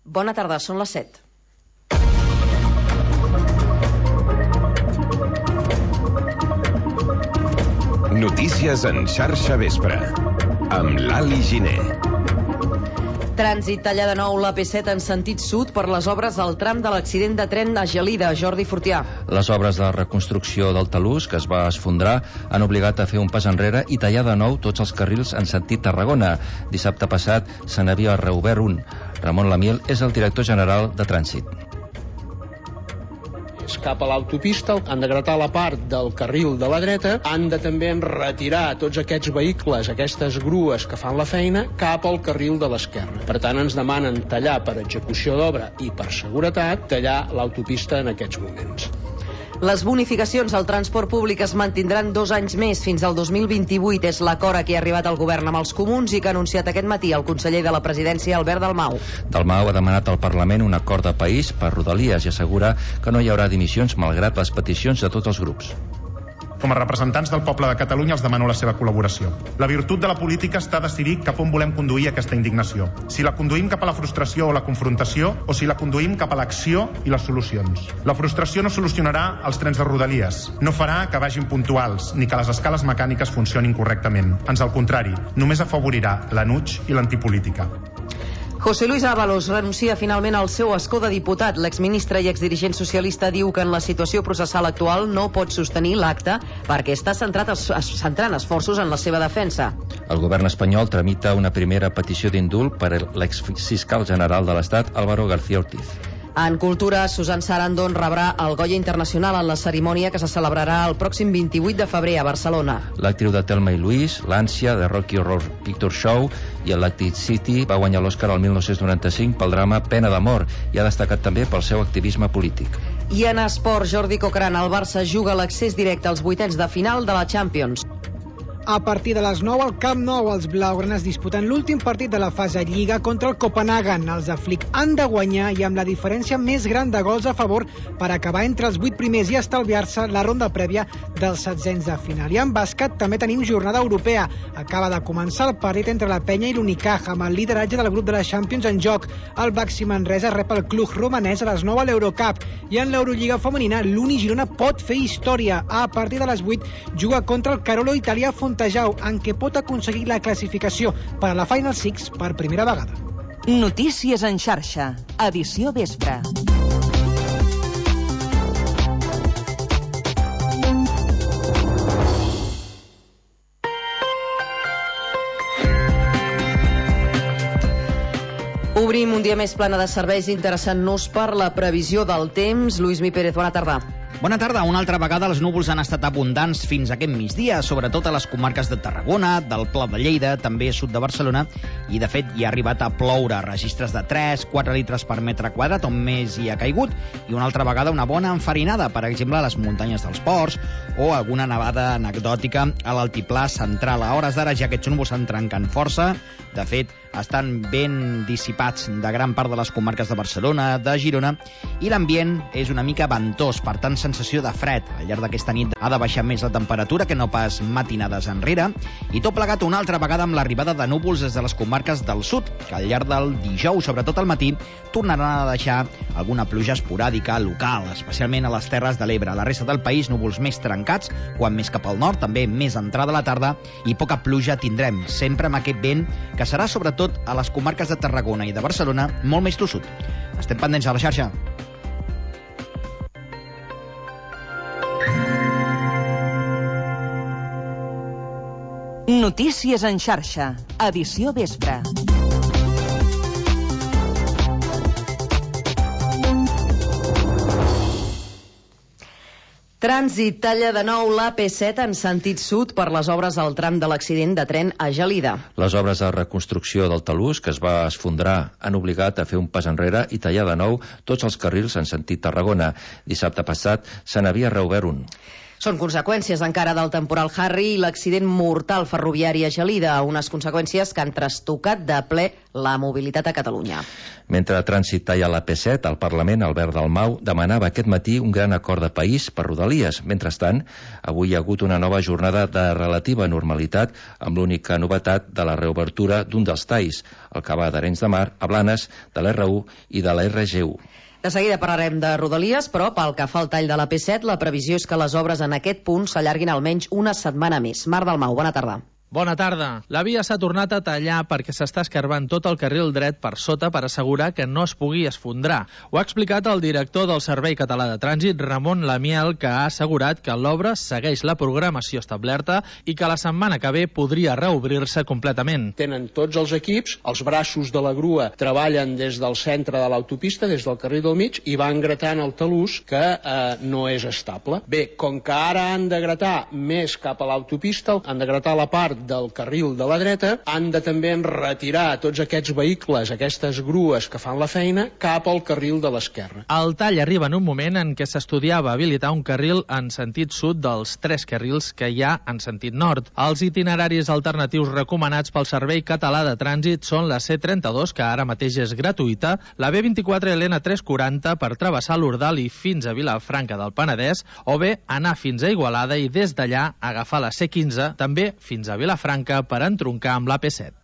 Bona tarda, són les 7. Notícies en xarxa vespre, amb l'Ali Giner. Trànsit talla de nou la P7 en sentit sud per les obres del tram de l'accident de tren a Gelida. Jordi Fortià. Les obres de reconstrucció del talús, que es va esfondrar, han obligat a fer un pas enrere i tallar de nou tots els carrils en sentit Tarragona. Dissabte passat se n'havia reobert un. Ramon Lamiel és el director general de Trànsit. Cap a l'autopista, han de gratar la part del carril de la dreta, han de també retirar tots aquests vehicles, aquestes grues que fan la feina, cap al carril de l'esquerra. Per tant, ens demanen tallar per execució d'obra i per seguretat, tallar l'autopista en aquests moments. Les bonificacions al transport públic es mantindran 2 anys més, fins al 2028. És l'acord a què ha arribat el govern amb els comuns i que ha anunciat aquest matí el conseller de la presidència, Albert Dalmau. Dalmau ha demanat al Parlament un acord de país per Rodalies i assegura que no hi haurà dimissions malgrat les peticions de tots els grups. Com a representants del poble de Catalunya els demano la seva col·laboració. La virtut de la política està a decidir cap on volem conduir aquesta indignació. Si la conduïm cap a la frustració o la confrontació, o si la conduïm cap a l'acció i les solucions. La frustració no solucionarà els trens de Rodalies. No farà que vagin puntuals, ni que les escales mecàniques funcionin correctament. Ans al contrari, només afavorirà l'anuig i l'antipolítica. José Luis Ábalos renuncia finalment al seu escó de diputat. L'exministre i exdirigent socialista diu que en la situació processal actual no pot sostenir l'acte perquè està centrant esforços en la seva defensa. El govern espanyol tramita una primera petició d'indult per a l'exfiscal general de l'Estat, Álvaro García Ortiz. En cultura, Susan Sarandon rebrà el Goya Internacional en la cerimònia que se celebrarà el pròxim 28 de febrer a Barcelona. L'actriu de Thelma i Louise, l'ànsia de Rocky Horror Picture Show i Electric City va guanyar l'Oscar el 1995 pel drama Pena de mort i ha destacat també pel seu activisme polític. I en esport, Jordi Cocran, el Barça juga l'accés directe als vuitens de final de la Champions. A partir de les 9 al Camp Nou, els blaugranes disputen l'últim partit de la fase Lliga contra el Copenhagen. Els de Flick han de guanyar i amb la diferència més gran de gols a favor per acabar entre els 8 primers i estalviar-se la ronda prèvia dels setzents de final. I en bàsquet també tenim jornada europea. Acaba de començar el partit entre la Penya i l'Unicaja, amb el lideratge del grup de la Champions en joc. El Baxi Manresa rep el club romanès a les 9 a l'Eurocup. I en l'Eurolliga femenina, l'Uni Girona pot fer història. A partir de les 8 juga contra el Carolo italià Fontejau, en què pot aconseguir la classificació per a la Final Six per primera vegada. Notícies en xarxa, edició vespre. Obrim un dia més plana de serveis interessant-nos per la previsió del temps. Lluís Mi Pérez, bona tarda. Bona tarda. Una altra vegada els núvols han estat abundants fins aquest migdia, sobretot a les comarques de Tarragona, del Pla de Lleida, també sud de Barcelona, i de fet hi ha arribat a ploure registres de 3-4 litres per metre quadrat, on més hi ha caigut, i una altra vegada una bona enfarinada, per exemple a les muntanyes dels Ports, o alguna nevada anecdòtica a l'altiplà central. A hores d'ara ja aquests núvols s'han trencat força, de fet estan ben dissipats de gran part de les comarques de Barcelona, de Girona, i l'ambient és una mica ventós, per tant sensació de fred. Al llarg d'aquesta nit ha de baixar més la temperatura que no pas matinades enrere, i tot plegat una altra vegada amb l'arribada de núvols des de les comarques del sud, que al llarg del dijous, sobretot al matí, tornaran a deixar alguna pluja esporàdica local, especialment a les Terres de l'Ebre. A la resta del país, núvols més trencats, quan més cap al nord, també més entrada a la tarda, i poca pluja tindrem, sempre amb aquest vent que serà sobretot a les comarques de Tarragona i de Barcelona molt més tossut. Estem pendents a la xarxa. Notícies en xarxa, edició vespre. Trànsit talla de nou la P7 en sentit sud per les obres al tram de l'accident de tren a Gelida. Les obres de reconstrucció del talús, que es va esfondrar, han obligat a fer un pas enrere i tallar de nou tots els carrils en sentit Tarragona. Dissabte passat se n'havia reobert un. Són conseqüències encara del temporal Harry i l'accident mortal ferroviari a Gelida, unes conseqüències que han trastocat de ple la mobilitat a Catalunya. Mentre el trànsit talla la P7, el Parlament, Albert Dalmau, demanava aquest matí un gran acord de país per Rodalies. Mentrestant, avui hi ha hagut una nova jornada de relativa normalitat amb l'única novetat de la reobertura d'un dels talls, el que va d'Arenys de Mar a Blanes, de l'R1 i de la RG1. De seguida parlarem de Rodalies, però pel que fa al tall de la P7, la previsió és que les obres en aquest punt s'allarguin almenys una setmana més. Marc Dalmau, bona tarda. Bona tarda. La via s'ha tornat a tallar perquè s'està escarbant tot el carril dret per sota per assegurar que no es pugui esfondrar. Ho ha explicat el director del Servei Català de Trànsit, Ramon Lamiel, que ha assegurat que l'obra segueix la programació establerta i que la setmana que ve podria reobrir-se completament. Tenen tots els equips, els braços de la grua treballen des del centre de l'autopista, des del carril del mig, i van gratant el talús que no és estable. Bé, com que ara han de gratar més cap a l'autopista, han de gratar la part del carril de la dreta, han de també retirar tots aquests vehicles, aquestes grues que fan la feina, cap al carril de l'esquerra. El tall arriba en un moment en què s'estudiava habilitar un carril en sentit sud dels 3 carrils que hi ha en sentit nord. Els itineraris alternatius recomanats pel Servei Català de Trànsit són la C32, que ara mateix és gratuïta, la B24 i l'N340 per travessar l'Ordal i fins a Vilafranca del Penedès, o bé anar fins a Igualada i des d'allà agafar la C15, també fins a Vilafranca per entroncar amb la P7.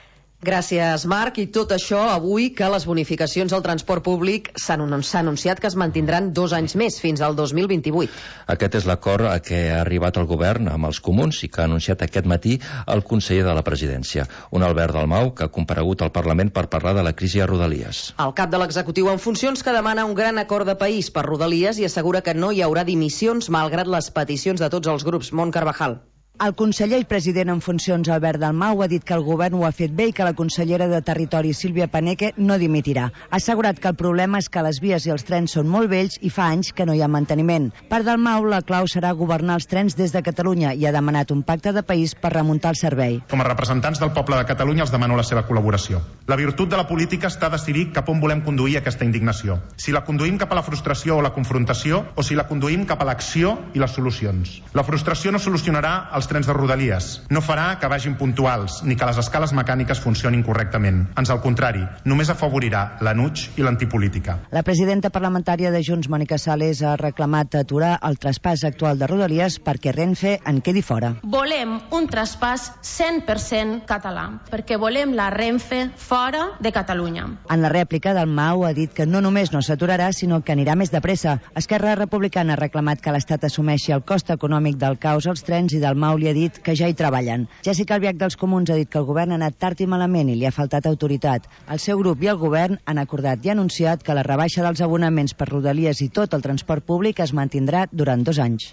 Gràcies, Marc. I tot això avui que les bonificacions al transport públic s'ha anunciat que es mantindran 2 anys més, fins al 2028. Aquest és l'acord a què ha arribat el govern amb els comuns i que ha anunciat aquest matí el conseller de la presidència, un Albert Dalmau que ha comparegut al Parlament per parlar de la crisi a Rodalies. El cap de l'executiu en funcions que demana un gran acord de país per Rodalies i assegura que no hi haurà dimissions malgrat les peticions de tots els grups. Mont Carvajal. El conseller i president en funcions Albert Dalmau ha dit que el govern ho ha fet bé i que la consellera de Territori Sílvia Paneque no dimitirà. Ha assegurat que el problema és que les vies i els trens són molt vells i fa anys que no hi ha manteniment. Per Dalmau, la clau serà governar els trens des de Catalunya i ha demanat un pacte de país per remuntar el servei. Com a representants del poble de Catalunya els demano la seva col·laboració. La virtut de la política està a decidir cap on volem conduir aquesta indignació. Si la conduïm cap a la frustració o la confrontació o si la conduïm cap a l'acció i les solucions. La frustració no solucionarà els trens de Rodalies. No farà que vagin puntuals ni que les escales mecàniques funcionin correctament. Ans al contrari, només afavorirà l'anuig i l'antipolítica. La presidenta parlamentària de Junts, Mònica Sales, ha reclamat aturar el traspàs actual de Rodalies perquè Renfe en quedi fora. Volem un traspàs 100% català, perquè volem la Renfe fora de Catalunya. En la rèplica, Dalmau ha dit que no només no s'aturarà, sinó que anirà més de pressa. Esquerra Republicana ha reclamat que l'Estat assumeixi el cost econòmic del caos als trens i Dalmau li ha dit que ja hi treballen. Jessica Albiach dels Comuns ha dit que el govern ha anat tard i malament i li ha faltat autoritat. El seu grup i el govern han acordat i anunciat que la rebaixa dels abonaments per Rodalies i tot el transport públic es mantindrà durant 2 anys.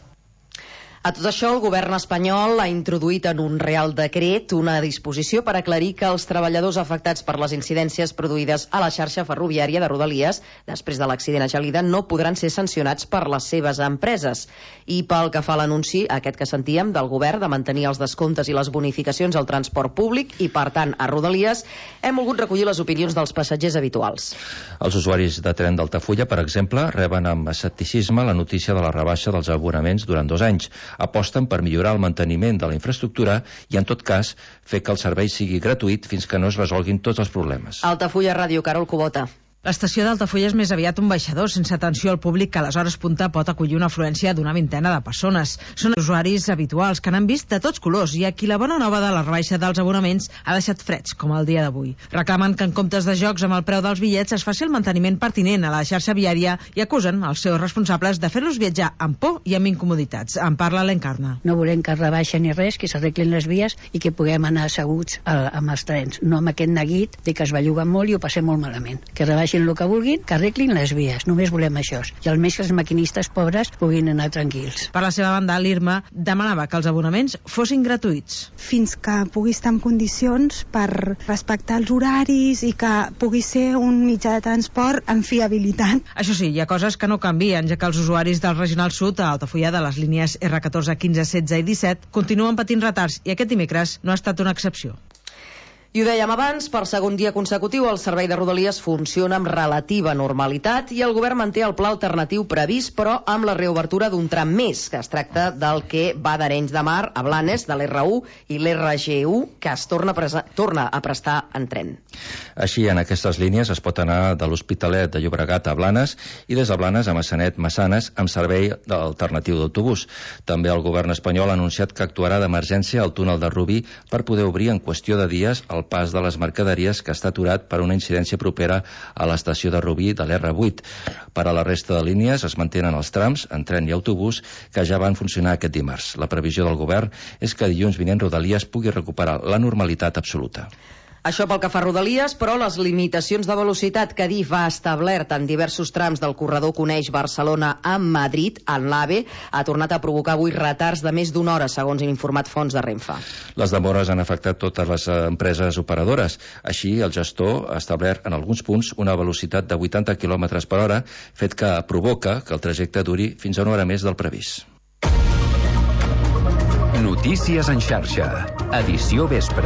A tot això, el govern espanyol ha introduït en un Real Decret una disposició per aclarir que els treballadors afectats per les incidències produïdes a la xarxa ferroviària de Rodalies després de l'accident a Gelida no podran ser sancionats per les seves empreses. I pel que fa a l'anunci, aquest que sentíem del govern de mantenir els descomptes i les bonificacions al transport públic i, per tant, a Rodalies, hem volgut recollir les opinions dels passatgers habituals. Els usuaris de tren d'Altafulla, per exemple, reben amb escepticisme la notícia de la rebaixa dels abonaments durant 2 anys. Aposten per millorar el manteniment de la infraestructura i, en tot cas, fer que el servei sigui gratuït fins que no es resolguin tots els problemes. Altafulla Ràdio, Carol Cubota. L'estació d'Altafulla és més aviat un baixador, sense atenció al públic que a les hores punta pot acollir una afluència d'una vintena de persones. Són usuaris habituals que n'han vist de tots colors i a qui la bona nova de la rebaixa dels abonaments ha deixat freds, com el dia d'avui. Reclamen que en comptes de jocs amb el preu dels bitllets es faci el manteniment pertinent a la xarxa viària i acusen els seus responsables de fer-los viatjar amb por i amb incomoditats. En parla l'Encarna. No volem que es rebaixi ni res, que s'arreglin les vies i que puguem anar asseguts amb els trens, no amb aquest neguit de que es belluguen molt i ho passem molt malament. Que rebaixin el que vulguin, que arreglin les vies, només volem això, i almenys que els maquinistes pobres puguin anar tranquils. Per la seva banda, l'Irma demanava que els abonaments fossin gratuïts. Fins que pugui estar en condicions per respectar els horaris i que pugui ser un mitjà de transport amb fiabilitat. Això sí, hi ha coses que no canvien, ja que els usuaris del Regional Sud a Altafulla de les línies R14, 15, 16 i 17 continuen patint retards i aquest dimecres no ha estat una excepció. I ho dèiem abans, per segon dia consecutiu el servei de Rodalies funciona amb relativa normalitat i el govern manté el pla alternatiu previst, però amb la reobertura d'un tram més, que es tracta del que va d'Arenys de Mar a Blanes, de l'R1 i l'RG1, que es torna a prestar en tren. Així, en aquestes línies es pot anar de l'Hospitalet de Llobregat a Blanes i des de Blanes a Massanet-Massanes amb servei alternatiu d'autobús. També el govern espanyol ha anunciat que actuarà d'emergència al túnel de Rubí per poder obrir en qüestió de dies el pas de les mercaderies que està aturat per una incidència propera a l'estació de Rubí de l'R8. Per a la resta de línies es mantenen els trams en tren i autobús que ja van funcionar aquest dimarts. La previsió del govern és que dilluns vinent Rodalies pugui recuperar la normalitat absoluta. Això pel que fa a Rodalies, però les limitacions de velocitat que DIF ha establert en diversos trams del corredor que uneix Barcelona amb Madrid, en l'AVE, ha tornat a provocar avui retards de més d'una hora, segons han informat fonts de Renfe. Les demores han afectat totes les empreses operadores. Així, el gestor ha establert en alguns punts una velocitat de 80 km per hora, fet que provoca que el trajecte duri fins a una hora més del previst. Notícies en xarxa. Edició vespre.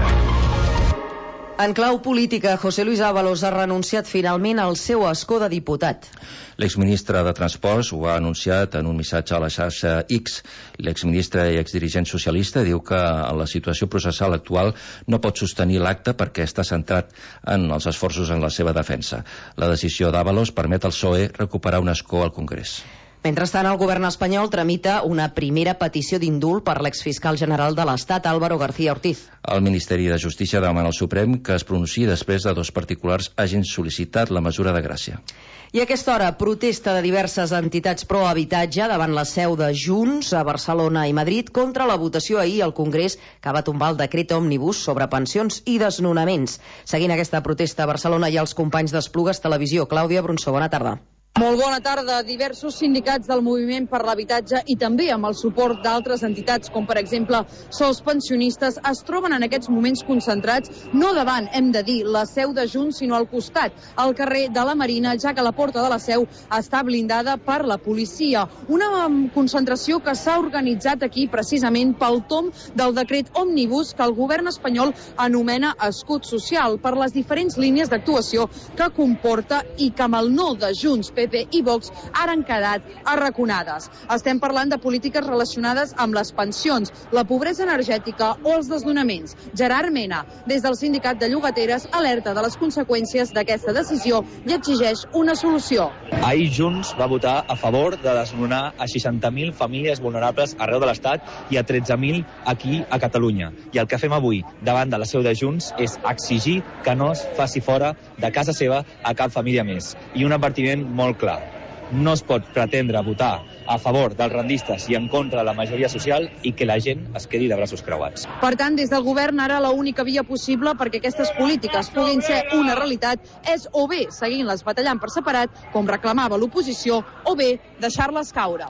En clau política, José Luis Ábalos ha renunciat finalment al seu escó de diputat. L'exministre de Transports ho ha anunciat en un missatge a la xarxa X. L'exministre i exdirigent socialista diu que en la situació processal actual no pot sostenir l'acte perquè està centrat en els esforços en la seva defensa. La decisió d'Ábalos permet al PSOE recuperar un escó al Congrés. Mentrestant, el govern espanyol tramita una primera petició d'indult per l'exfiscal general de l'Estat, Álvaro García Ortiz. El Ministeri de Justícia demana al Suprem que es pronunciï després de 2 particulars hagin sol·licitat la mesura de gràcia. I a aquesta hora, protesta de diverses entitats pro-habitatge davant la seu de Junts a Barcelona i Madrid contra la votació ahir al Congrés que va tombar el decret òmnibus sobre pensions i desnonaments. Seguint aquesta protesta a Barcelona hi ha els companys d'Esplugues Televisió. Clàudia Bronsó, bona tarda. Molt bona tarda. Diversos sindicats del moviment per l'habitatge i també amb el suport d'altres entitats, com per exemple Sols Pensionistes, es troben en aquests moments concentrats no davant, hem de dir, la seu de Junts, sinó al costat, al carrer de la Marina, ja que la porta de la seu està blindada per la policia. Una concentració que s'ha organitzat aquí precisament pel tom del decret òmnibus que el govern espanyol anomena escut social, per les diferents línies d'actuació que comporta i que amb el no de Junts, PP i Vox ara han quedat arraconades. Estem parlant de polítiques relacionades amb les pensions, la pobresa energètica o els desnonaments. Gerard Mena, des del sindicat de llogateres, alerta de les conseqüències d'aquesta decisió i exigeix una solució. Ahir Junts va votar a favor de desnonar a 60.000 famílies vulnerables arreu de l'Estat i a 13.000 aquí a Catalunya. I el que fem avui davant de la seu de Junts és exigir que no es faci fora de casa seva a cap família més. I un advertiment molt clar. No es pot pretendre votar a favor dels rendistes i en contra de la majoria social i que la gent es quedi de braços creuats. Per tant, des del govern ara l'única via possible perquè aquestes polítiques puguin ser una realitat és o bé seguint-les batallant per separat, com reclamava l'oposició, o bé deixar-les caure.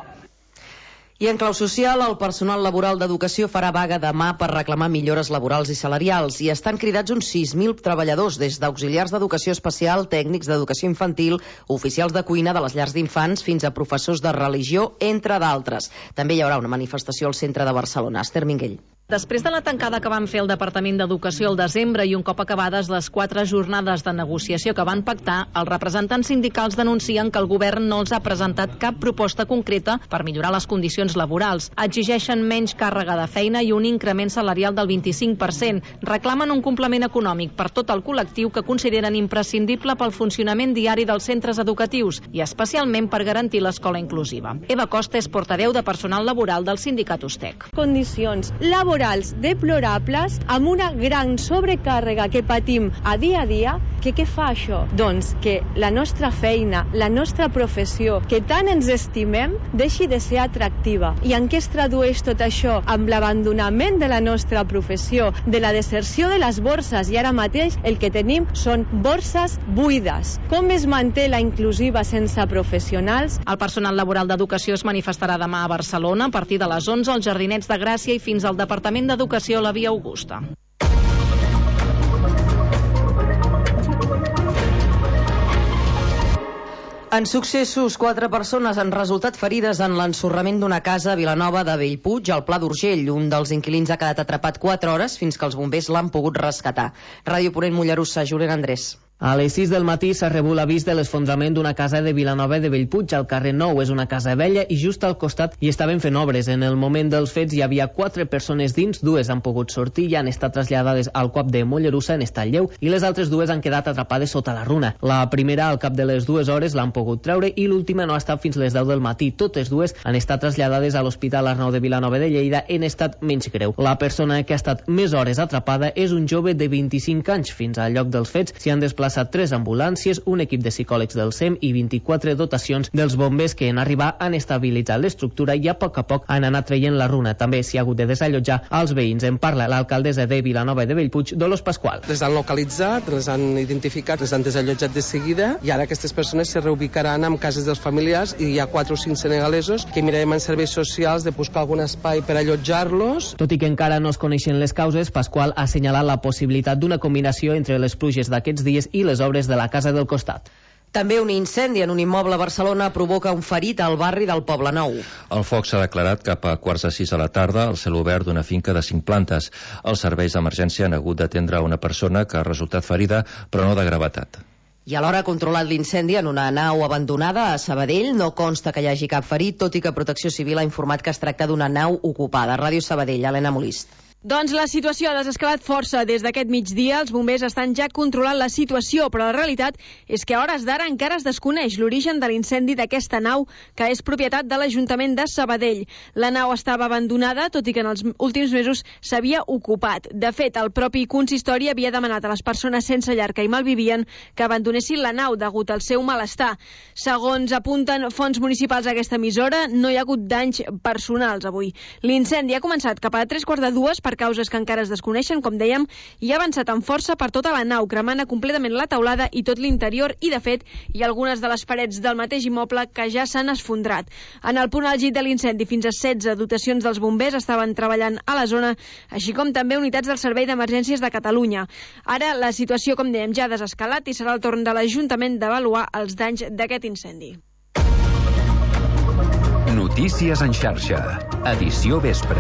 I en clau social, el personal laboral d'educació farà vaga demà per reclamar millores laborals i salarials. I estan cridats uns 6.000 treballadors, des d'auxiliars d'educació especial, tècnics d'educació infantil, oficials de cuina de les llars d'infants, fins a professors de religió, entre d'altres. També hi haurà una manifestació al centre de Barcelona. Esther Minguell. Després de la tancada que van fer el Departament d'Educació al desembre i un cop acabades les 4 jornades de negociació que van pactar, els representants sindicals denuncien que el govern no els ha presentat cap proposta concreta per millorar les condicions laborals. Exigeixen menys càrrega de feina i un increment salarial del 25%. Reclamen un complement econòmic per tot el col·lectiu que consideren imprescindible pel funcionament diari dels centres educatius i especialment per garantir l'escola inclusiva. Eva Costa és portaveu de personal laboral del sindicat USTEC. Condicions laborals deplorables amb una gran sobrecàrrega que patim a dia, que què fa això? Doncs que la nostra feina, la nostra professió, que tant ens estimem, deixi de ser atractiva. I en què es tradueix tot això? Amb l'abandonament de la nostra professió, de la deserció de les borses, i ara mateix el que tenim són borses buides. Com es manté la inclusiva sense professionals? El personal laboral d'educació es manifestarà demà a Barcelona a partir de les 11 als Jardinets de Gràcia i fins al Departament d'Educació a la Via Augusta. En successos, 4 persones han resultat ferides en l'ensorrament d'una casa a Vilanova de Bellpuig, al Pla d'Urgell. Un dels inquilins ha quedat atrapat 4 hores fins que els bombers l'han pogut rescatar. Ràdio Ponent Mollerussa, Julián Andrés. A les 6 del matí s'ha rebut l'avís de l'esfondrament d'una casa de Vilanova de Bellpuig al carrer Nou. És una casa vella i just al costat hi estaven fent obres. En el moment dels fets hi havia 4 persones dins, 2 han pogut sortir i han estat traslladades al CUAP de Mollerussa en estat lleu i les altres 2 han quedat atrapades sota la runa. La primera, al cap de les 2 hores, l'han pogut treure i l'última no ha estat fins les 10 del matí. Totes 2 han estat traslladades a l'Hospital Arnau de Vilanova de Lleida en estat menys greu. La persona que ha estat més hores atrapada és un jove de 25 anys. Fins al lloc dels fets s'hi han desplaçat 3 ambulàncies, un equip de psicòlegs del SEM i 24 dotacions dels bombers que en arribar han estabilitzat l'estructura i a poc han anat traient la runa. També s'hi ha hagut de desallotjar als veïns. En parla l'alcaldessa de Vilanova de Bellpuig, Dolors Pasqual. Les han localitzat, les han identificat, les han desallotjat de seguida i ara aquestes persones se reubicaran en cases dels familiars i hi ha 4 o 5 senegalesos que mirarem en serveis socials de buscar algun espai per allotjar-los. Tot i que encara no es coneixen les causes, Pasqual ha assenyalat la possibilitat d'una combinació entre les pluges d'aquests dies i les obres de la casa del costat. També un incendi en un immoble a Barcelona provoca un ferit al barri del Poble Nou. El foc s'ha declarat cap a 5:15 a la tarda al cel obert d'una finca de 5 plantes. Els serveis d'emergència han hagut d'atendre una persona que ha resultat ferida, però no de gravetat. I alhora ha controlat l'incendi en una nau abandonada a Sabadell. No consta que hi hagi cap ferit, tot i que Protecció Civil ha informat que es tracta d'una nau ocupada. Ràdio Sabadell, Helena Molist. Doncs la situació ha desescalat força des d'aquest migdia. Els bombers estan ja controlant la situació, però la realitat és que a hores d'ara encara es desconeix l'origen de l'incendi d'aquesta nau, que és propietat de l'Ajuntament de Sabadell. La nau estava abandonada, tot i que en els últims mesos s'havia ocupat. De fet, el propi consistori havia demanat a les persones sense llar que hi malvivien que abandonessin la nau degut al seu malestar. Segons apunten fonts municipals a aquesta emissora, no hi ha hagut danys personals avui. L'incendi ha començat cap a 2:15 per causes que encara es desconeixen, com dèiem, i ha avançat amb força per tota la nau, cremant completament la teulada i tot l'interior, i de fet hi ha algunes de les parets del mateix immoble que ja s'han esfondrat. En el punt àlgid de l'incendi, fins a 16 dotacions dels bombers estaven treballant a la zona, així com també unitats del Servei d'Emergències de Catalunya. Ara la situació, com dèiem, ja ha desescalat i serà el torn de l'Ajuntament d'avaluar els danys d'aquest incendi. Notícies en xarxa. Edició vespre.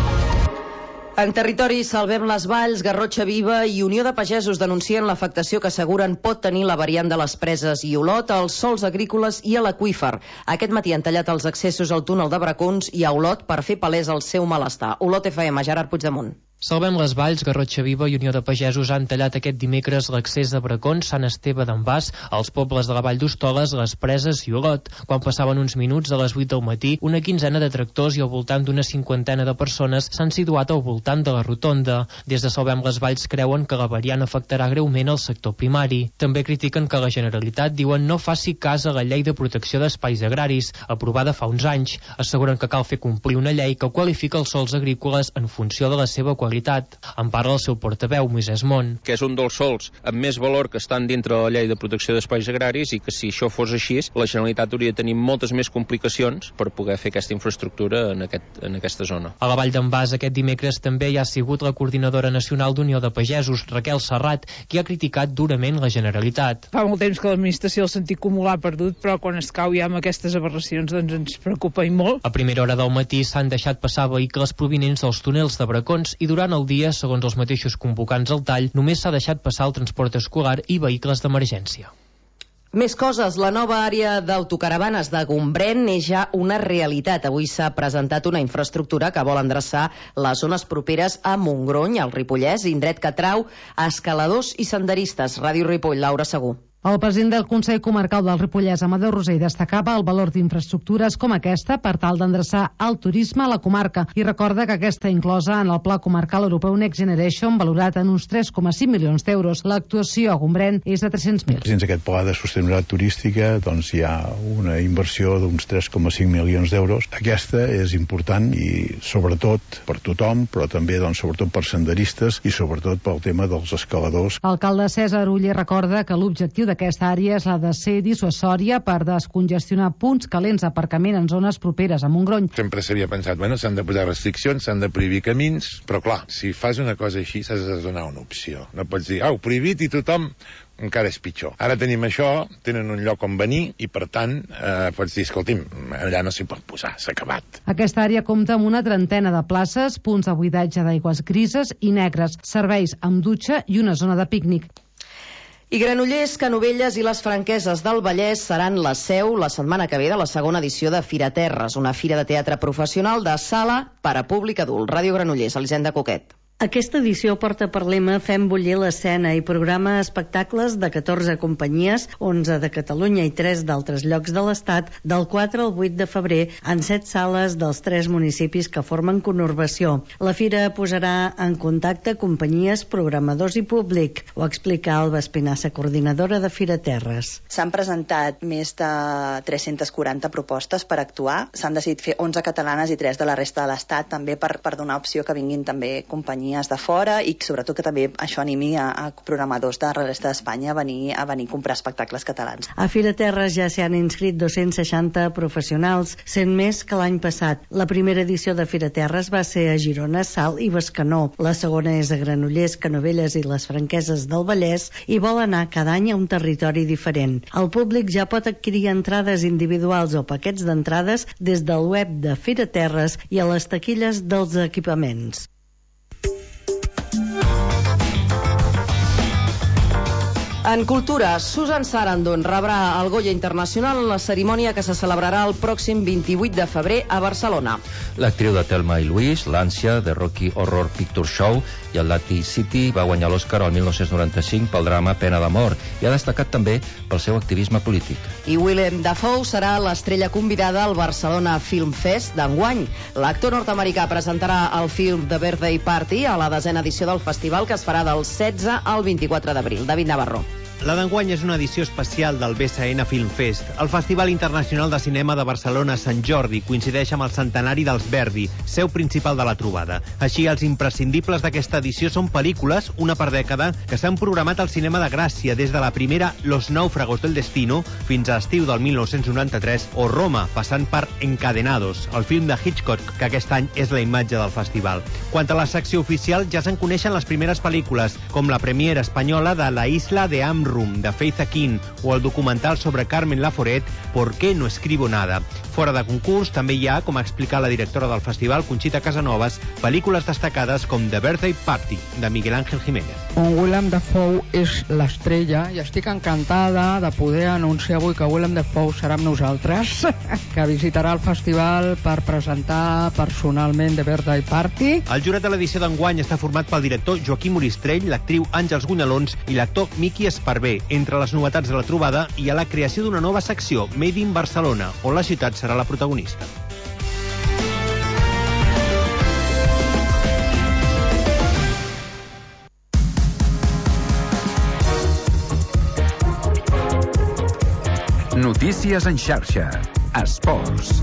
En territori Salvem les Valls, Garrotxa Viva i Unió de Pagesos denuncien l'afectació que asseguren pot tenir la variant de les Preses i Olot als sòls agrícoles i a l'aqüífer. Aquest matí han tallat els accessos al túnel de Bracons i a Olot per fer palès el seu malestar. Olot FM, Gerard Puigdemont. Salvem les Valls, Garrotxa Viva i Unió de Pagesos han tallat aquest dimecres l'accés a Bracons, Sant Esteve d'en Bas, als pobles de la Vall d'Hostoles, les Preses i Olot. Quan passaven uns minuts de les 8 del matí, una quinzena de tractors i al voltant d'una 50 de persones s'han situat al voltant de la rotonda. Des de Salvem les Valls creuen que la variant afectarà greument el sector primari. També critiquen que la Generalitat, diuen, no faci cas a la llei de protecció d'espais agraris, aprovada fa uns anys. Asseguren que cal fer complir una llei que qualifica els sòls agrícoles en funció de la seva qualitat. En parla el seu portaveu, Moisès Mont. Que és un dels sòls amb més valor que estan dintre de la llei de protecció d'espais agraris i que si això fos així, la Generalitat hauria de tenir moltes més complicacions per poder fer aquesta infraestructura en aquesta zona. A la Vall d'en Bas aquest dimecres també hi ha sigut la coordinadora nacional d'Unió de Pagesos, Raquel Serrat, qui ha criticat durament la Generalitat. Fa molt temps que l'administració el sentit comú l'ha perdut, però quan es cau ja amb aquestes aberracions doncs ens preocupa i molt. A primera hora del matí s'han deixat passar vehicles provinents dels túnels de Bracons i durant el dia, segons els mateixos convocants al tall, només s'ha deixat passar el transport escolar i vehicles d'emergència. Més coses, la nova àrea d'autocaravanes de Gombrèn és ja una realitat. Avui s'ha presentat una infraestructura que vol endreçar les zones properes a Montgrony, al Ripollès, indret que atrau escaladors i senderistes. Ràdio Ripoll, Laura Segú. El president del Consell Comarcal del Ripollès, Amadeu Rosell, destacava el valor d'infraestructures com aquesta per tal d'endreçar el turisme a la comarca i recorda que aquesta inclosa en el Pla Comarcal Europeu Next Generation, valorat en uns 3,5 milions d'euros. L'actuació a Gombrèn és de 300.000. Dins aquest pla de sostenibilitat turística doncs hi ha una inversió d'uns 3,5 milions d'euros. Aquesta és important i sobretot per tothom, però també sobretot per senderistes i sobretot pel tema dels escaladors. L'alcalde César Uller recorda que l'objectiu d'aquesta àrea és la de ser dissuasòria per descongestionar punts calents d'aparcament en zones properes a Montgrony. Sempre s'havia pensat, s'han de posar restriccions, s'han de prohibir camins, però clar, si fas una cosa així s'has de donar una opció. No pots dir, prohibit i tothom encara és pitjor. Ara tenim això, tenen un lloc on venir i, per tant, pots dir, escolti'm, allà no s'hi pot posar, s'ha acabat. Aquesta àrea compta amb una trentena de places, punts de buidatge d'aigües grises i negres, serveis amb dutxa i una zona de pícnic. I Granollers, Canovelles i les Franqueses del Vallès seran la seu la setmana que ve de la segona edició de Fira Terres, una fira de teatre professional de sala per a públic adult. Ràdio Granollers, Elisenda Coquet. Aquesta edició porta per lema Fem bullir l'escena i programa espectacles de 14 companyies, 11 de Catalunya i 3 d'altres llocs de l'Estat, del 4 al 8 de febrer en 7 sales dels 3 municipis que formen conurbació. La fira posarà en contacte companyies, programadors i públic, ho explica Alba Espinassa, coordinadora de Fira Terres. S'han presentat més de 340 propostes per actuar. S'han decidit fer 11 catalanes i 3 de la resta de l'Estat, també per donar opció que vinguin també companyies de fora i sobretot que també això animi a programadors de la resta d'Espanya a venir a comprar espectacles catalans. A Fira Terres ja s'hi han inscrit 260 professionals, 100 més que l'any passat. La primera edició de Fira Terres va ser a Girona, Salt i Bescanó. La segona és a Granollers, Canovelles i les Franqueses del Vallès i vol anar cada any a un territori diferent. El públic ja pot adquirir entrades individuals o paquets d'entrades des del web de Fira Terres i a les taquilles dels equipaments. En cultura, Susan Sarandon rebrà el Goya Internacional en la cerimònia que se celebrarà el pròxim 28 de febrer a Barcelona. L'actriu de Thelma i Louise, l'ànsia de Rocky Horror Picture Show i el Lati City va guanyar l'Oscar el 1995 pel drama Pena de mort i ha destacat també pel seu activisme polític. I Willem Dafoe serà l'estrella convidada al Barcelona Film Fest d'enguany. L'actor nord-americà presentarà el film The Birthday Party a la 10ª edició del festival que es farà del 16 al 24 d'abril. David Navarro. La d'enguany és una edició especial del BSN Film Fest. El Festival Internacional de Cinema de Barcelona Sant Jordi coincideix amb el centenari dels Verdi, seu principal de la trobada. Així, els imprescindibles d'aquesta edició són pel·lícules, una per dècada, que s'han programat al cinema de Gràcia des de la primera Los náufragos del destino fins a l'estiu del 1993 o Roma, passant per Encadenados, el film de Hitchcock, que aquest any és la imatge del festival. Quant a la secció oficial, ja se'n coneixen les primeres pel·lícules, com la premiera espanyola de La isla de Amrum, de Faith Akin, o el documental sobre Carmen Laforet, ¿Por qué no escribo nada? Fora de concurs, també hi ha, com ha explicat la directora del festival, Conxita Casanovas, pel·lícules destacades com The Birthday Party, de Miguel Ángel Jiménez. Willem Dafoe és l'estrella i estic encantada de poder anunciar avui que Willem Dafoe serà amb nosaltres, que visitarà el festival per presentar personalment The Birthday Party. El jurat de l'edició d'enguany està format pel director Joaquim Oristrell, l'actriu Àngels Gunyalons i l'actor Miqui Esparvé. Entre les novetats de la trobada hi ha la creació d'una nova secció, Made in Barcelona, on la ciutat serà la protagonista. Notícies en xarxa. Esports.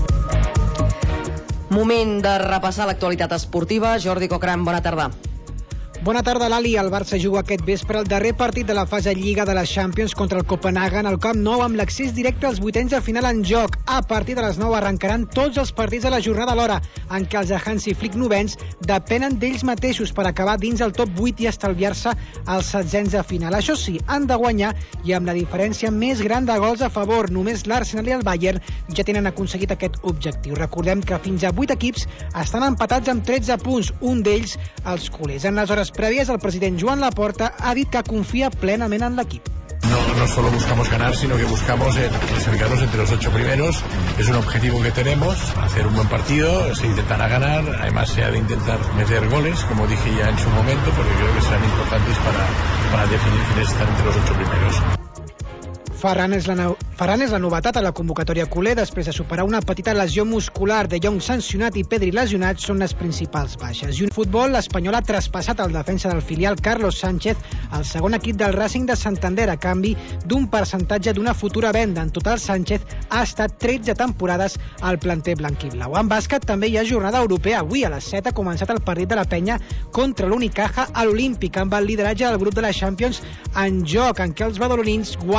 Moment de repassar l'actualitat esportiva. Jordi Cocran, bona tarda. Bona tarda, Lali. El Barça juga aquest vespre el darrer partit de la fase Lliga de la Champions contra el Copenhagen al Camp Nou amb l'accés directe als vuitens de final en joc. A partir de les 9 arrencaran tots els partits de la jornada alhora, en què els de Hansi Flick novens depenen d'ells mateixos per acabar dins el top 8 i estalviar-se els setzents de final. Això sí, han de guanyar i amb la diferència més gran de gols a favor. Només l'Arsenal i el Bayern ja tenen aconseguit aquest objectiu. Recordem que fins a 8 equips estan empatats amb 13 punts, un d'ells els culers. En les hores prèvies, el president Joan Laporta ha dit que confia plenament en l'equip. No solo buscamos ganar, sino que buscamos clasificarnos entre los 8 primeros. Es un objetivo que tenemos, hacer un buen partido, se intentará ganar, además se ha de intentar meter goles, como dije ya en su momento, porque creo que serán importantes para definir quiénes están entre los 8 primeros. Ferran és la novetat a la convocatòria culer després de superar una petita lesió muscular. De Jong sancionat i Pedri lesionat són les principals baixes. I un futbol, l'Espanyol ha traspassat el defensa del filial Carlos Sánchez al segon equip del Racing de Santander a canvi d'un percentatge d'una futura venda. En total, Sánchez ha estat 13 temporades al planter blanquiblau. En bàsquet també hi ha jornada europea. Avui a les 7 ha començat el partit de la Penya contra l'Unicaja a l'Olímpic, amb el lideratge del grup de la Champions en joc, en què els badalonins guanyen per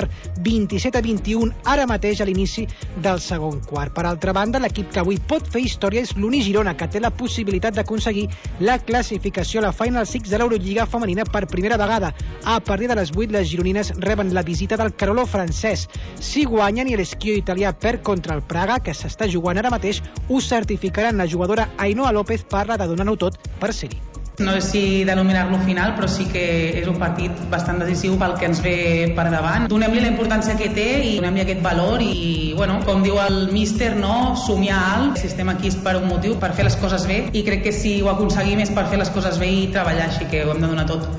27-21 ara mateix a l'inici del segon quart. Per altra banda, l'equip que avui pot fer història és l'Uni Girona, que té la possibilitat d'aconseguir la classificació a la Final Six de l'Eurolliga femenina per primera vegada. A partir de les 8, les gironines reben la visita del Carolo francès. Si guanyen i l'Esquio italià perd contra el Praga, que s'està jugant ara mateix, ho certificaran. La jugadora Ainhoa López parla de donar-ho tot per ser-hi. No sé si denominar-lo final, però sí que és un partit bastant decisiu pel que ens ve per davant. Donem-li la importància que té i donem-li aquest valor i, bueno, com diu el míster, no? Somiar alt. Si estem aquí és per un motiu, per fer les coses bé, i crec que si ho aconseguim és per fer les coses bé i treballar, així que ho hem de donar tot.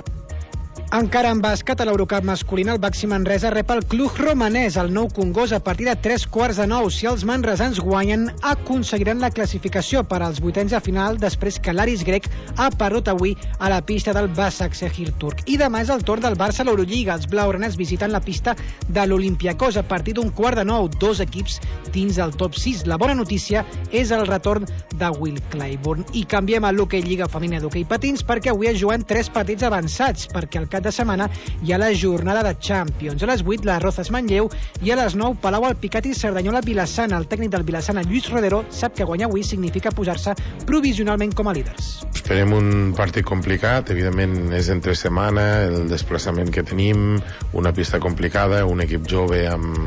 Encara en bàsquet, a l'Eurocup masculina, el Baxi Manresa rep el Cluj Romanès, el Nou Congost, a partir de 3:15. Si els manresans guanyen, aconseguiran la classificació per als vuitens de final, després que l'Aris grec ha perdut avui a la pista del Başakşehir turc. I demà és el torn del Barça a l'Eurolliga. Els blaugranes visiten la pista de l'Olympiakos a partir d'un 8:15. 2 equips dins del top 6. La bona notícia és el retorn de Will Clyburn. I canviem a l'hoquei Lliga Femenina d'hoquei patins, perquè avui es juguen 3 partits avançats, perquè al cap de setmana hi ha la jornada de Champions. A les 8, la Rozas Manlleu, i a les 9, Palau Alpicat i Cerdanyola Vilassana. El tècnic del Vilassana, Lluís Rodero, sap que guanyar avui significa posar-se provisionalment com a líders. Esperem un partit complicat, evidentment és entre setmana, el desplaçament que tenim, una pista complicada, un equip jove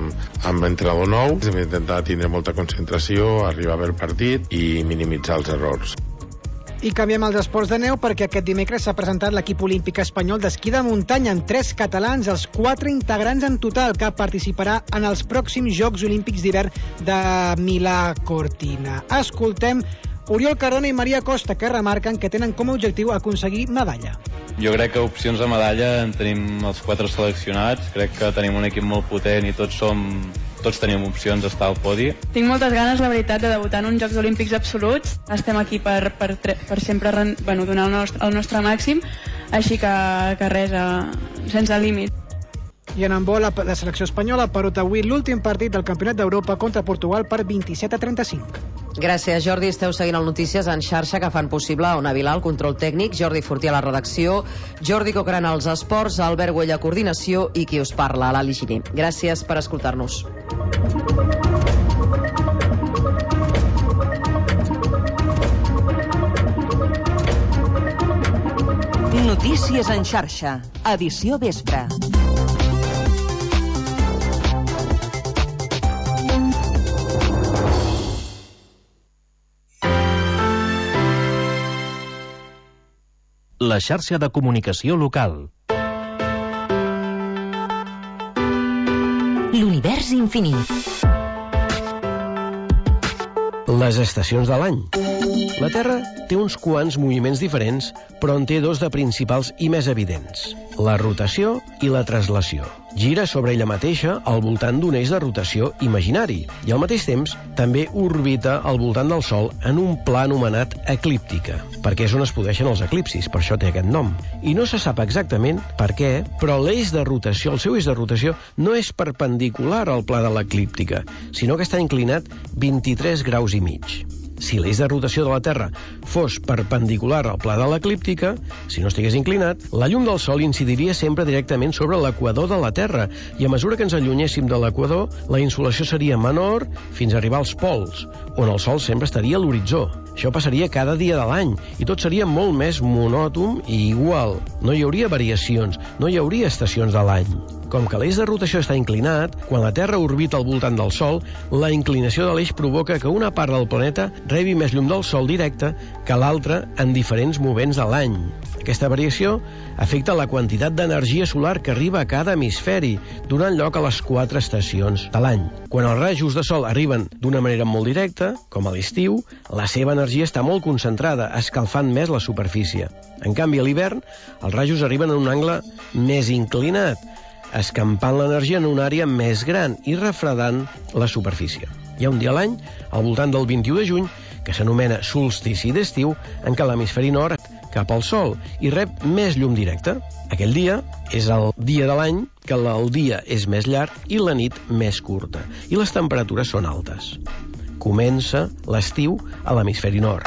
amb entrenador nou. Hem d'intentar tindre molta concentració, arribar a veure el partit i minimitzar els errors. I canviem als esports de neu, perquè aquest dimecres s'ha presentat l'equip olímpic espanyol d'esquí de muntanya amb 3 catalans, els 4 integrants en total, que participarà en els pròxims Jocs Olímpics d'hivern de Milà-Cortina. Escoltem Oriol Cardona i Maria Costa, que remarquen que tenen com a objectiu aconseguir medalla. Jo crec que opcions de medalla en tenim els 4 seleccionats. Crec que tenim un equip molt potent i tots tenim opcions d'estar al podi. Tinc moltes ganes, la veritat, de debutar en uns Jocs Olímpics absoluts. Estem aquí per sempre donar el nostre màxim, així que res, sense límit. I en handbol, la selecció espanyola ha perdut avui l'últim partit del Campionat d'Europa contra Portugal per 27-35. Gràcies, Jordi. Esteu seguint les notícies en xarxa que fan possible Ona Vilà, el control tècnic, Jordi Fortià a la redacció, Jordi Cochrane als esports, Albert Güell a coordinació i qui us parla, l'Ali Giner. Gràcies per escoltar-nos. Notícies en xarxa, edició vespre. La xarxa de comunicació local. L'univers infinit. Les estacions de l'any. La Terra té uns quants moviments diferents, però en té 2 de principals i més evidents: la rotació i la traslació. Gira sobre ella mateixa al voltant d'un eix de rotació imaginari i al mateix temps també orbita al voltant del Sol en un pla anomenat eclíptica, perquè és on es produeixen els eclipsis, per això té aquest nom. I no se sap exactament per què, però l'eix de rotació, el seu eix de rotació, no és perpendicular al pla de l'eclíptica, sinó que està inclinat 23 graus i mig. Si l'eix de rotació de la Terra fos perpendicular al pla de l'eclíptica, si no estigués inclinat, la llum del Sol incidiria sempre directament sobre l'equador de la Terra, i a mesura que ens allunyéssim de l'equador, la insolació seria menor fins a arribar als pols, on el Sol sempre estaria a l'horitzó. Això passaria cada dia de l'any, i tot seria molt més monòton i igual. No hi hauria variacions, no hi hauria estacions de l'any. Com que l'eix de rotació està inclinat, quan la Terra orbita al voltant del Sol, la inclinació de l'eix provoca que una part del planeta rebi més llum del Sol directe que l'altra en diferents moments de l'any. Aquesta variació afecta la quantitat d'energia solar que arriba a cada hemisferi, donant lloc a les 4 estacions de l'any. Quan els rajos de Sol arriben d'una manera molt directa, com a l'estiu, la seva energia està molt concentrada, escalfant més la superfície. En canvi, a l'hivern, els rajos arriben en un angle més inclinat, escampant l'energia en una àrea més gran i refredant la superfície. Hi ha un dia a l'any, al voltant del 21 de juny, que s'anomena solstici d'estiu, en què l'hemisferi nord cap al Sol i rep més llum directa. Aquell dia és el dia de l'any que el dia és més llarg i la nit més curta, i les temperatures són altes. Comença l'estiu a l'hemisferi nord.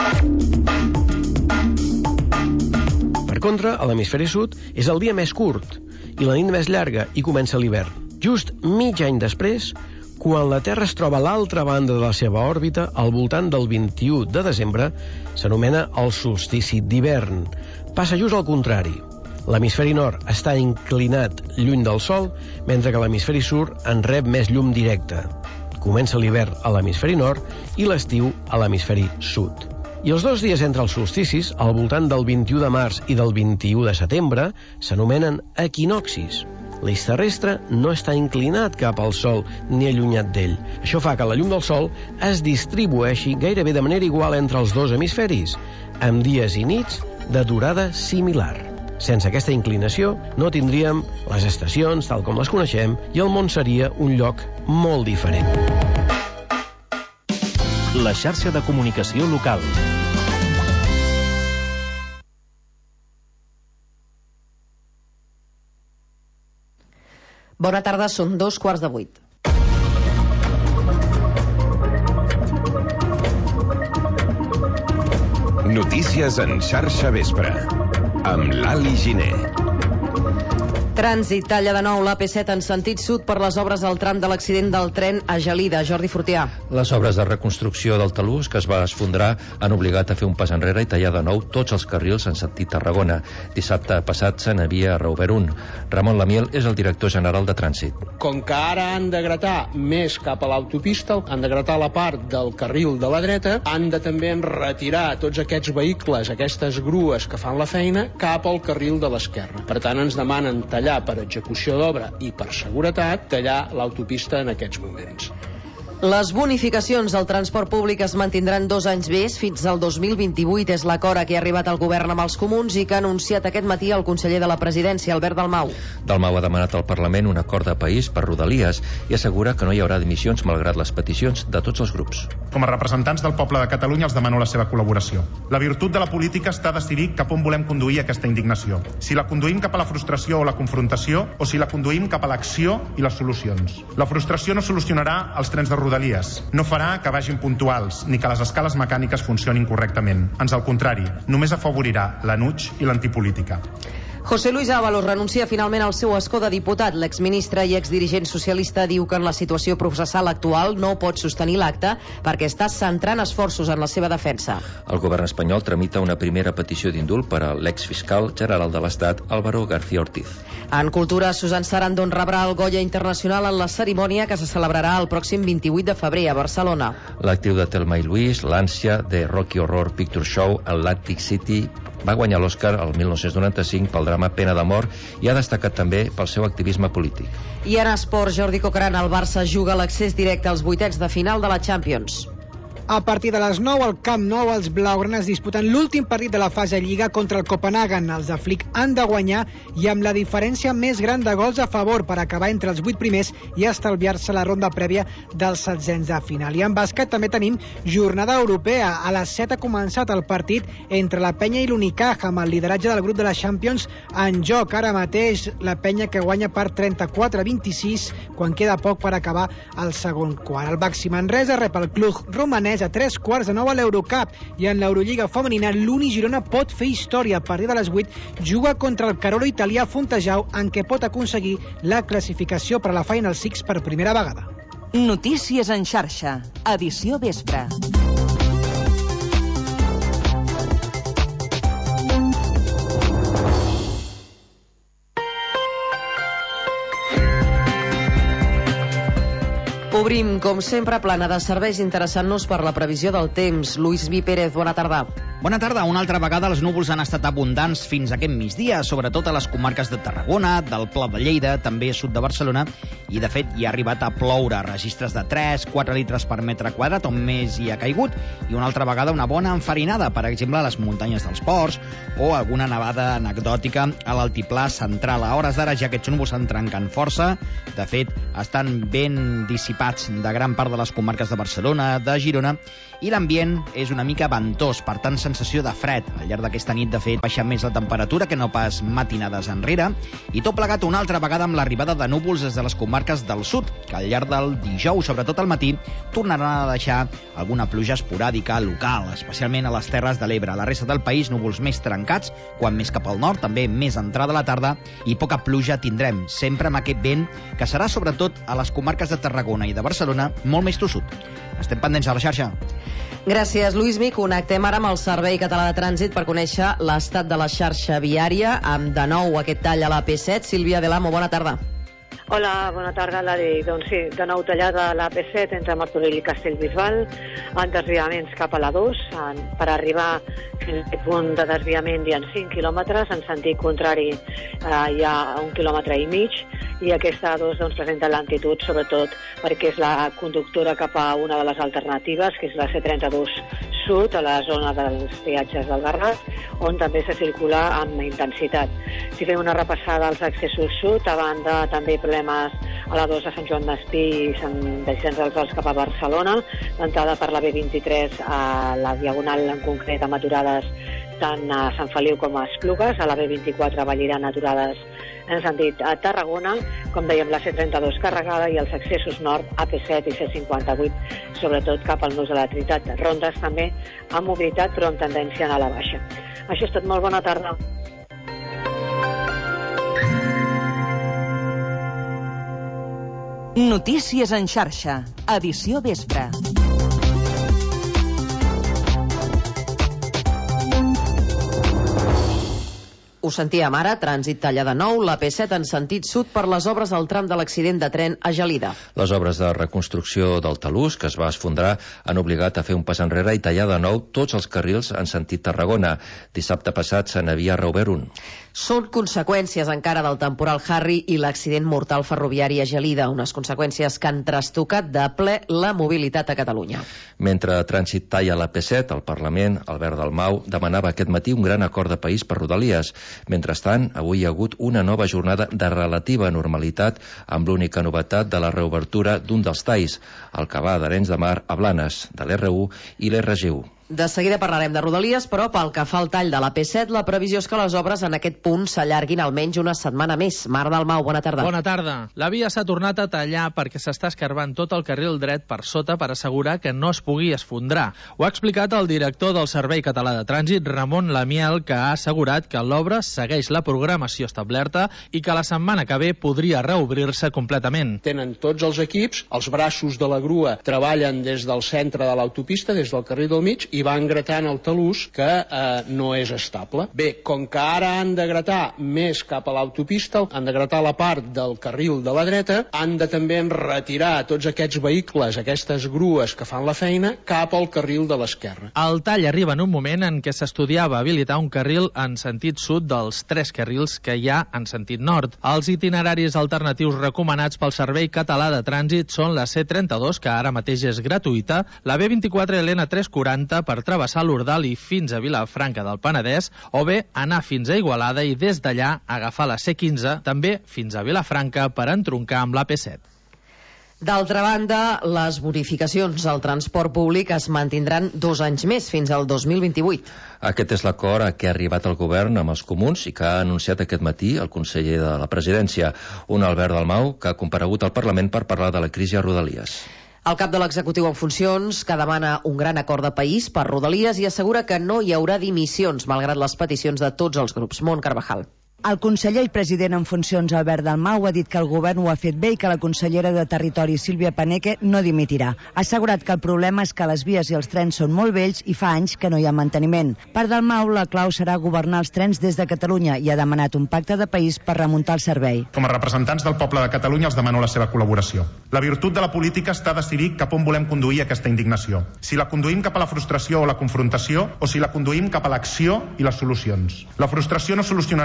Per contra, a l'hemisferi sud és el dia més curt i la nit més llarga i comença l'hivern. Just mig any després, quan la Terra es troba a l'altra banda de la seva òrbita, al voltant del 21 de desembre, s'anomena el solstici d'hivern. Passa just al contrari. L'hemisferi nord està inclinat lluny del Sol, mentre que l'hemisferi sud en rep més llum directa. Comença l'hivern a l'hemisferi nord i l'estiu a l'hemisferi sud. I els 2 dies entre els solsticis, al voltant del 21 de març i del 21 de setembre, s'anomenen equinoccis. L'eix terrestre no està inclinat cap al Sol ni allunyat d'ell. Això fa que la llum del Sol es distribueixi gairebé de manera igual entre els 2 hemisferis, amb dies i nits de durada similar. Sense aquesta inclinació no tindríem les estacions tal com les coneixem i el món seria un lloc molt diferent. La xarxa de comunicació local. Bona tarda, són 7:45. Notícies en xarxa vespre, amb l'Ali Giner. Trànsit talla de nou l'AP7 en sentit sud per les obres del tram de l'accident del tren a Gelida. Jordi Fortià. Les obres de reconstrucció del talús, que es va esfondrar, han obligat a fer un pas enrere i tallar de nou tots els carrils en sentit Tarragona. Dissabte passat se n'havia reobert un. Ramon Lamiel és el director general de Trànsit. Com que ara han de gratar més cap a l'autopista, han de gratar la part del carril de la dreta, han de també retirar tots aquests vehicles, aquestes grues que fan la feina, cap al carril de l'esquerra. Per tant, ens demanen tallar per execució d'obra i per seguretat, tallar l'autopista en aquests moments. Les bonificacions al transport públic es mantindran 2 anys més, fins al 2028. És l'acord a què ha arribat el govern amb els comuns i que ha anunciat aquest matí el conseller de la Presidència, Albert Dalmau. Dalmau ha demanat al Parlament un acord de país per Rodalies i assegura que no hi haurà dimissions malgrat les peticions de tots els grups. Com a representants del poble de Catalunya els demano la seva col·laboració. La virtut de la política està a decidir cap on volem conduir aquesta indignació. Si la conduïm cap a la frustració o la confrontació, o si la conduïm cap a l'acció i les solucions. La frustració no solucionarà els trens de Rodalies. No farà que vagin puntuals, ni que les escales mecàniques funcionin correctament. Ans al contrari, només afavorirà l'anuig i l'antipolítica. José Luis Ábalos renuncia finalment al seu escó de diputat. L'exministre i exdirigent socialista diu que en la situació processal actual no pot sostenir l'acte perquè està centrant esforços en la seva defensa. El govern espanyol tramita una primera petició d'indult per a l'exfiscal general de l'Estat, Álvaro García Ortiz. En cultura, Susan Sarandon rebrà el Goya Internacional en la cerimònia que se celebrarà el pròxim 28 de febrer a Barcelona. L'actriu de Thelma i Louise, l'ànsia de Rocky Horror Picture Show, Atlantic City, va guanyar l'Oscar el 1995 pel drama Pena de mort i ha destacat també pel seu activisme polític. I en esports, Jordi Coquerán, el Barça juga l'accés directe als 8ets de final de la Champions. A partir de les 9 al Camp Nou, els blaugranes disputen l'últim partit de la fase Lliga contra el Copenhagen. Els de Flick han de guanyar i amb la diferència més gran de gols a favor per acabar entre els 8 primers i estalviar-se la ronda prèvia dels setzents de final. I en bàsquet també tenim jornada europea. A les 7 ha començat el partit entre la Penya i l'Unicaja, amb el lideratge del grup de la Champions en joc. Ara mateix la Penya que guanya per 34-26 quan queda poc per acabar el segon quart. El Baxi Manresa rep el club romanès a 3:15 a l'Eurocup i en l'Eurolliga femenina l'Uni Girona pot fer història. A partir de les 8 juga contra el Carolo italià Fontejau, en què pot aconseguir la classificació per a la Final Six per primera vegada. Notícies en xarxa, edició vespre. Obrim, com sempre, plana de serveis interessant-nos per la previsió del temps. Lluís Vi Pérez, bona tarda. Bona tarda. Una altra vegada els núvols han estat abundants fins aquest migdia, sobretot a les comarques de Tarragona, del Pla de Lleida, també sud de Barcelona, i de fet hi ha arribat a ploure, registres de 3-4 litres per metre quadrat, on més hi ha caigut, i una altra vegada una bona enfarinada, per exemple a les muntanyes dels Ports, o alguna nevada anecdòtica a l'altiplà central. A hores d'ara ja aquests núvols s'han trencat força, de fet estan ben dissipats de gran part de les comarques de Barcelona, de Girona, i l'ambient és una mica ventós, per tant sensació de fred. Al llarg d'aquesta nit, de fet, baixa més la temperatura que no pas matinades enrere, i tot plegat una altra vegada amb l'arribada de núvols des de les comarques del sud, que al llarg del dijous, sobretot al matí, tornaran a deixar alguna pluja esporàdica local, especialment a les Terres de l'Ebre. A la resta del país, núvols més trencats, quan més cap al nord, també més entrada a la tarda, i poca pluja tindrem, sempre amb aquest vent, que serà sobretot a les comarques de Tarragona i de Barcelona molt més tossut. Estem pendents a la xarxa. Gràcies, Lluís. Connectem ara amb el Servei Català de Trànsit per conèixer l'estat de la xarxa viària, amb de nou aquest tall a la P7. Sílvia Delamo, bona tarda. Hola, bona tarda, Ladi. Doncs sí, de nou tallada la P7 entre Martorell i Castellbisbal, en desviaments cap a la 2, per arribar fins al punt de desviament hi ha 5 quilòmetres, en sentit contrari hi ha 1,5 quilòmetres, i aquesta A2 doncs, presenta lentitud, sobretot perquè és la conductora cap a una de les alternatives, que és la C32 Sud, a la zona dels peatges del Garraf, on també se circula amb intensitat. Si fem una repassada als accessos sud, a banda també problemes a la 2 a Sant Joan d'Espí i Sant Vicenç dels Horts cap a Barcelona, l'entrada per la B23 a la Diagonal en concret amb aturades tant a Sant Feliu com a Esplugues, a la B24 a Vallirana aturades en sentit a Tarragona, com dèiem la C32 carregada, i els accessos nord AP7 i C58, sobretot cap al nus de la Trinitat. Rondes també amb mobilitat però amb tendència a anar a la baixa. Això és tot, molt bona tarda. Notícies en xarxa, edició vespre. Ho sentíem ara, trànsit talla de nou, la P7 en sentit sud per les obres del tram de l'accident de tren a Gelida. Les obres de reconstrucció del talús, que es va esfondrar, han obligat a fer un pas enrere i tallar de nou tots els carrils en sentit Tarragona. Dissabte passat se n'havia reobert un. Són conseqüències encara del temporal Harry i l'accident mortal ferroviari a Gelida, unes conseqüències que han trastocat de ple la mobilitat a Catalunya. Mentre trànsit talla la P7, el Parlament, Albert Dalmau, demanava aquest matí un gran acord de país per Rodalies. Mentrestant, avui hi ha hagut una nova jornada de relativa normalitat amb l'única novetat de la reobertura d'un dels talls, el que va d'Arenys de Mar a Blanes, de l'R1 i l'R1. De seguida parlarem de Rodalies, però pel que fa al tall de la P7, la previsió és que les obres en aquest punt s'allarguin almenys una setmana més. Marc Dalmau, bona tarda. Bona tarda. La via s'ha tornat a tallar perquè s'està escarbant tot el carril dret per sota per assegurar que no es pugui esfondrar. Ho ha explicat el director del Servei Català de Trànsit, Ramon Lamiel, que ha assegurat que l'obra segueix la programació establerta i que la setmana que ve podria reobrir-se completament. Tenen tots els equips, els braços de la grua treballen des del centre de l'autopista, des del carril del mig, i van gratant el talús que no és estable. Bé, com que ara han de gratar més cap a l'autopista, han de gratar la part del carril de la dreta, han de també retirar tots aquests vehicles, aquestes grues que fan la feina, cap al carril de l'esquerra. El tall arriba en un moment en què s'estudiava habilitar un carril en sentit sud dels 3 carrils que hi ha en sentit nord. Els itineraris alternatius recomanats pel Servei Català de Trànsit són la C32, que ara mateix és gratuïta, la B24 i l'N340 per travessar l'Ordal i fins a Vilafranca del Penedès, o bé anar fins a Igualada i des d'allà agafar la C15, també fins a Vilafranca per entroncar amb la P7. D'altra banda, les bonificacions al transport públic es mantindran 2 anys més, fins al 2028. Aquest és l'acord a què ha arribat el govern amb els comuns i que ha anunciat aquest matí el conseller de la Presidència, un Albert Dalmau, que ha comparegut al Parlament per parlar de la crisi a Rodalies. El cap de l'executiu en funcions, que demana un gran acord de país per Rodalies i assegura que no hi haurà dimissions, malgrat les peticions de tots els grups. Mont Carvajal. El conseller i president en funcions, Albert Dalmau, ha dit que el govern ho ha fet bé i que la consellera de Territori, Sílvia Paneque, no dimitirà. Ha assegurat que el problema és que les vies i els trens són molt vells i fa anys que no hi ha manteniment. Per Dalmau, la clau serà governar els trens des de Catalunya i ha demanat un pacte de país per remuntar el servei. Com a representants del poble de Catalunya els demano la seva col·laboració. La virtut de la política està a decidir cap on volem conduir aquesta indignació. Si la conduïm cap a la frustració o la confrontació, o si la conduïm cap a l'acció i les solucions. La frustració no solucionarà els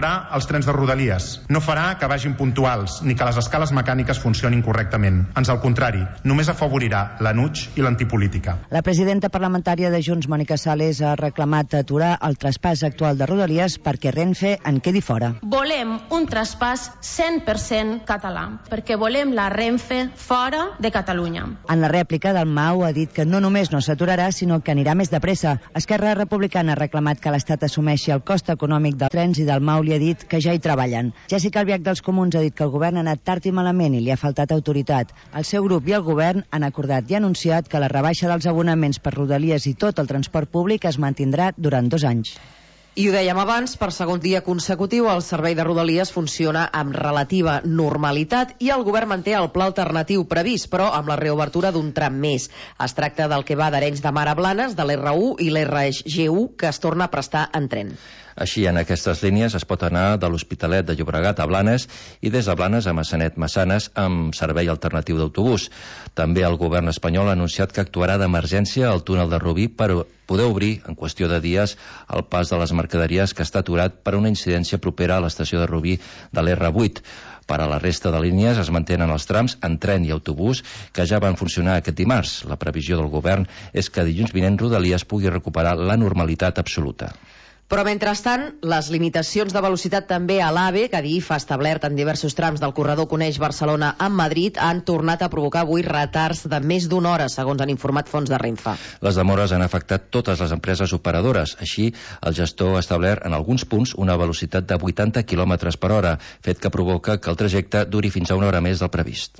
els trens de Rodalies. No farà que vagin puntuals ni que les escales mecàniques funcionin correctament. Ans al contrari, només afavorirà l'anuig i l'antipolítica. La presidenta parlamentària de Junts, Mònica Sales, ha reclamat aturar el traspàs actual de Rodalies perquè Renfe en quedi fora. Volem un traspàs 100% català, perquè volem la Renfe fora de Catalunya. En la rèplica, Dalmau ha dit que no només no s'aturarà, sinó que anirà més de pressa. Esquerra Republicana ha reclamat que l'Estat assumeixi el cost econòmic dels trens i Dalmau li ha dit que ja hi treballen. Jessica Albiach dels Comuns ha dit que el govern ha anat tard i malament i li ha faltat autoritat. El seu grup i el govern han acordat i anunciat que la rebaixa dels abonaments per Rodalies i tot el transport públic es mantindrà durant 2 anys. I ho dèiem abans, per segon dia consecutiu el servei de Rodalies funciona amb relativa normalitat i el govern manté el pla alternatiu previst, però amb la reobertura d'un tram més. Es tracta del que va d'Arenys de Mar a Blanes, de l'R1 i l'RG1, que es torna a prestar en tren. Així, en aquestes línies es pot anar de l'Hospitalet de Llobregat a Blanes i des de Blanes a Massanet-Massanes amb servei alternatiu d'autobús. També el govern espanyol ha anunciat que actuarà d'emergència al túnel de Rubí per poder obrir, en qüestió de dies, el pas de les mercaderies que està aturat per una incidència propera a l'estació de Rubí de l'R8. Per a la resta de línies es mantenen els trams en tren i autobús que ja van funcionar aquest dimarts. La previsió del govern és que dilluns vinent Rodalies pugui recuperar la normalitat absoluta. Però, mentrestant, les limitacions de velocitat també a l'AVE, que Adif ha establert en diversos trams del corredor que uneix Barcelona amb Madrid, han tornat a provocar avui retards de més d'1 hora, segons han informat fonts de Renfe. Les demores han afectat totes les empreses operadores. Així, el gestor ha establert en alguns punts una velocitat de 80 km per hora, fet que provoca que el trajecte duri fins a 1 hora més del previst.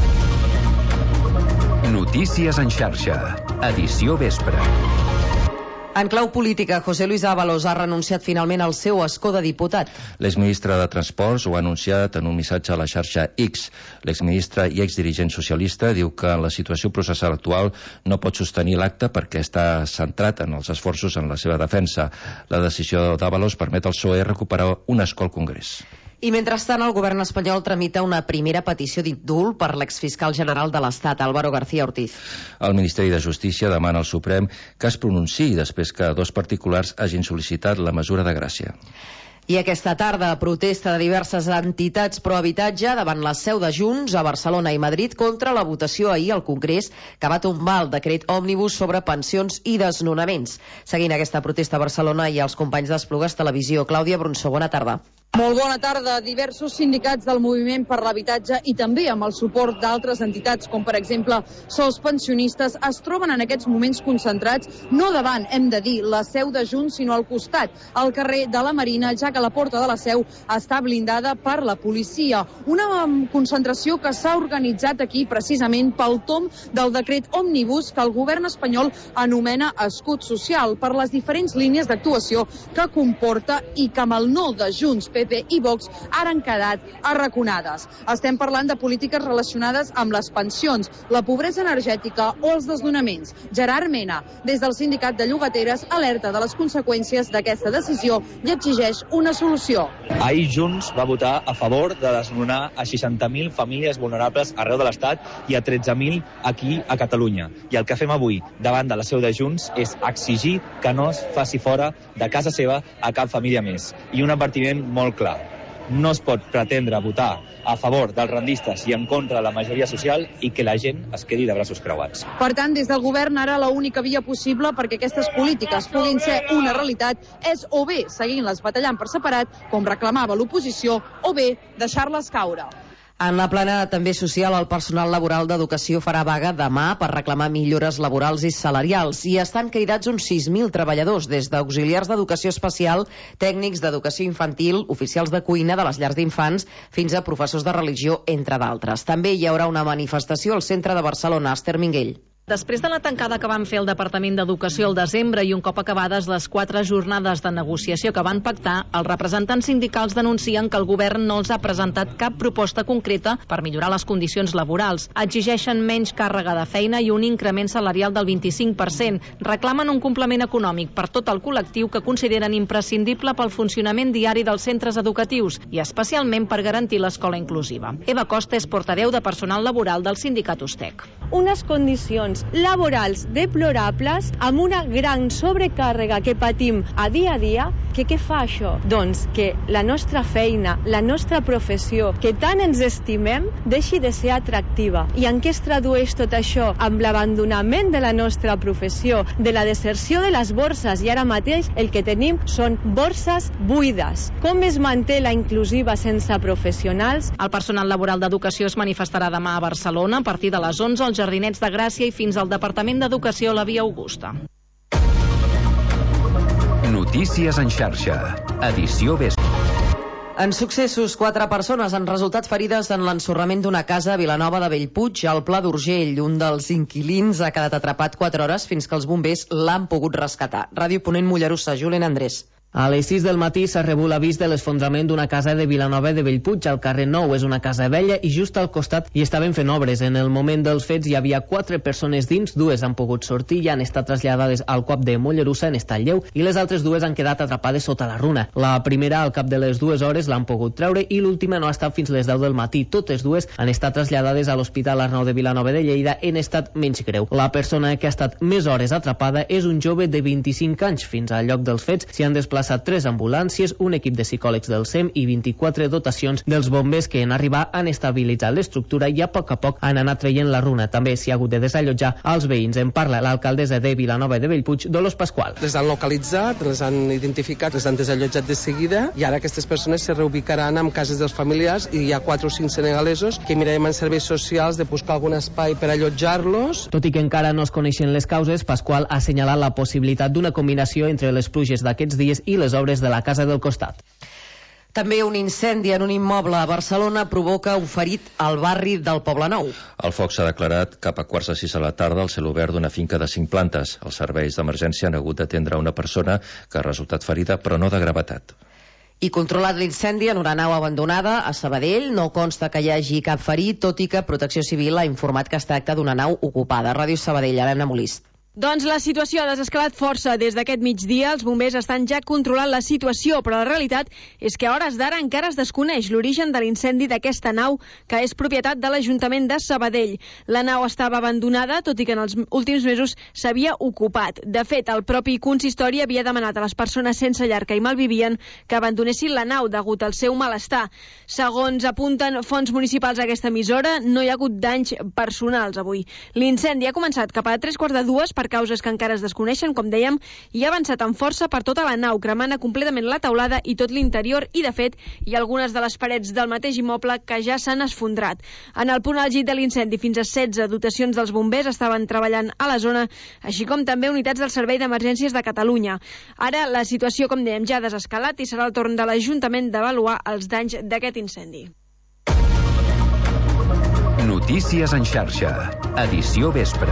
Notícies en xarxa. Edició vespre. En clau política, José Luis Ábalos ha renunciat finalment al seu escó de diputat. L'exministre de Transports ho ha anunciat en un missatge a la xarxa X. L'exministre i exdirigent socialista diu que en la situació processal actual no pot sostenir l'acte perquè està centrat en els esforços en la seva defensa. La decisió d'Ábalos permet al PSOE recuperar un escó al Congrés. I mentrestant, el govern espanyol tramita una primera petició d'indult per l'exfiscal general de l'Estat, Álvaro García Ortiz. El Ministeri de Justícia demana al Suprem que es pronunciï després que 2 particulars hagin sol·licitat la mesura de gràcia. I aquesta tarda, protesta de diverses entitats pro-habitatge davant la seu de Junts a Barcelona i Madrid contra la votació ahir al Congrés que va tombar el decret òmnibus sobre pensions i desnonaments. Seguint aquesta protesta a Barcelona i els companys d'Esplugues Televisió. Clàudia Brunçó, bona tarda. Molt bona tarda. Diversos sindicats del moviment per l'habitatge i també amb el suport d'altres entitats, com per exemple Sols Pensionistes, es troben en aquests moments concentrats no davant, hem de dir, la seu de Junts, sinó al costat, al carrer de la Marina, ja que la porta de la seu està blindada per la policia. Una concentració que s'ha organitzat aquí precisament pel tomb del decret òmnibus que el govern espanyol anomena escut social, per les diferents línies d'actuació que comporta i que amb el no de Junts, PP i Vox ara han quedat arraconades. Estem parlant de polítiques relacionades amb les pensions, la pobresa energètica o els desnonaments. Gerard Mena, des del sindicat de llogateres, alerta de les conseqüències d'aquesta decisió i exigeix una solució. Ahir Junts va votar a favor de desnonar a 60.000 famílies vulnerables arreu de l'Estat i a 13.000 aquí a Catalunya. I el que fem avui davant de la seu de Junts és exigir que no es faci fora de casa seva a cap família més. I un advertiment molt clar. No es pot pretendre votar a favor dels rendistes i en contra de la majoria social i que la gent es quedi de braços creuats. Per tant, des del govern ara l'única via possible perquè aquestes polítiques puguin ser una realitat és o bé seguint-les batallant per separat, com reclamava l'oposició, o bé deixar-les caure. En la plana també social, el personal laboral d'educació farà vaga demà per reclamar millores laborals i salarials i estan cridats uns 6.000 treballadors, des d'auxiliars d'educació especial, tècnics d'educació infantil, oficials de cuina de les llars d'infants, fins a professors de religió, entre d'altres. També hi haurà una manifestació al centre de Barcelona. Esther Minguell. Després de la tancada que van fer el Departament d'Educació al desembre i un cop acabades les 4 jornades de negociació que van pactar, els representants sindicals denuncien que el govern no els ha presentat cap proposta concreta per millorar les condicions laborals. Exigeixen menys càrrega de feina i un increment salarial del 25%. Reclamen un complement econòmic per tot el col·lectiu que consideren imprescindible pel funcionament diari dels centres educatius i especialment per garantir l'escola inclusiva. Eva Costa és portaveu de personal laboral del sindicat USTEC. Unes condicions condicions laborals deplorables, amb una gran sobrecàrrega que patim a dia, que què fa això? Doncs que la nostra feina, la nostra professió, que tant ens estimem, deixi de ser atractiva. I en què es tradueix tot això? Amb l'abandonament de la nostra professió, de la deserció de les borses, i ara mateix el que tenim són borses buides. Com es manté la inclusiva sense professionals? El personal laboral d'Educació es manifestarà demà a Barcelona a partir de les 11 als Jardinets de Gràcia i fins al Departament d'Educació a la Via Augusta. Notícies en xarxa. Edició Vespre. En successos, 4 persones han resultat ferides en l'ensorrament d'una casa a Vilanova de Bellpuig, al Pla d'Urgell. Un dels inquilins ha quedat atrapat 4 hores fins que els bombers l'han pogut rescatar. Ràdio Ponent Mollerussa, Julen Andrés. A les 6 del matí s'ha rebut l'avís de l'esfondrament d'una casa de Vilanova de Bellpuig al carrer Nou. És una casa vella i just al costat hi estaven fent obres. En el moment dels fets hi havia 4 persones dins, 2 han pogut sortir i han estat traslladades al CUAP de Mollerussa en estat lleu i les altres 2 han quedat atrapades sota la runa. La primera, al cap de les 2 hores, l'han pogut treure i l'última no ha estat fins les 10 del matí. Totes 2 han estat traslladades a l'Hospital Arnau de Vilanova de Lleida en estat menys greu. La persona que ha estat més hores atrapada és un jove de 25 anys. Fins al lloc dels fets s'hi han desplaçat 3 ambulàncies, un equip de psicòlegs del SEM i 24 dotacions dels bombers que en arribar han estabilitzat l'estructura i a poc han anat traient la runa. També s'hi ha hagut de desallotjar als veïns. En parla l'alcaldessa de Vilanova de Bellpuig, Dolors Pasqual. Les han localitzat, les han identificat, les han desallotjat de seguida i ara aquestes persones se reubicaran en cases dels familiars i hi ha 4 o 5 senegalesos que mirarem en serveis socials de buscar algun espai per allotjar-los. Tot i que encara no es coneixen les causes, Pasqual ha assenyalat la possibilitat d'una combinació entre les pluges d'aquests dies i les obres de la casa del costat. També un incendi en un immoble a Barcelona provoca un ferit al barri del Poblenou. El foc s'ha declarat cap a 5:45 a la tarda al celobert d'una finca de 5 plantes. Els serveis d'emergència han hagut d'atendre una persona que ha resultat ferida, però no de gravetat. I controlat l'incendi en una nau abandonada a Sabadell, no consta que hi hagi cap ferit, tot i que Protecció Civil ha informat que es tracta d'una nau ocupada. Ràdio Sabadell, Helena Molist. Doncs la situació ha desescalat força. Des d'aquest migdia els bombers estan ja controlant la situació, però la realitat és que a hores d'ara encara es desconeix l'origen de l'incendi d'aquesta nau, que és propietat de l'Ajuntament de Sabadell. La nau estava abandonada, tot i que en els últims mesos s'havia ocupat. De fet, el propi consistori havia demanat a les persones sense llar que hi malvivien que abandonessin la nau degut al seu malestar. Segons apunten fonts municipals a aquesta emissora, no hi ha hagut danys personals avui. L'incendi ha començat cap a 3:15 per causes que encara es desconeixen, com dèiem, i ha avançat amb força per tota la nau, cremant completament la teulada i tot l'interior, i de fet hi ha algunes de les parets del mateix immoble que ja s'han esfondrat. En el punt àlgid de l'incendi, fins a 16 dotacions dels bombers estaven treballant a la zona, així com també unitats del Servei d'Emergències de Catalunya. Ara la situació, com dèiem, ja ha desescalat i serà el torn de l'Ajuntament d'avaluar els danys d'aquest incendi. Notícies en xarxa. Edició Vespre.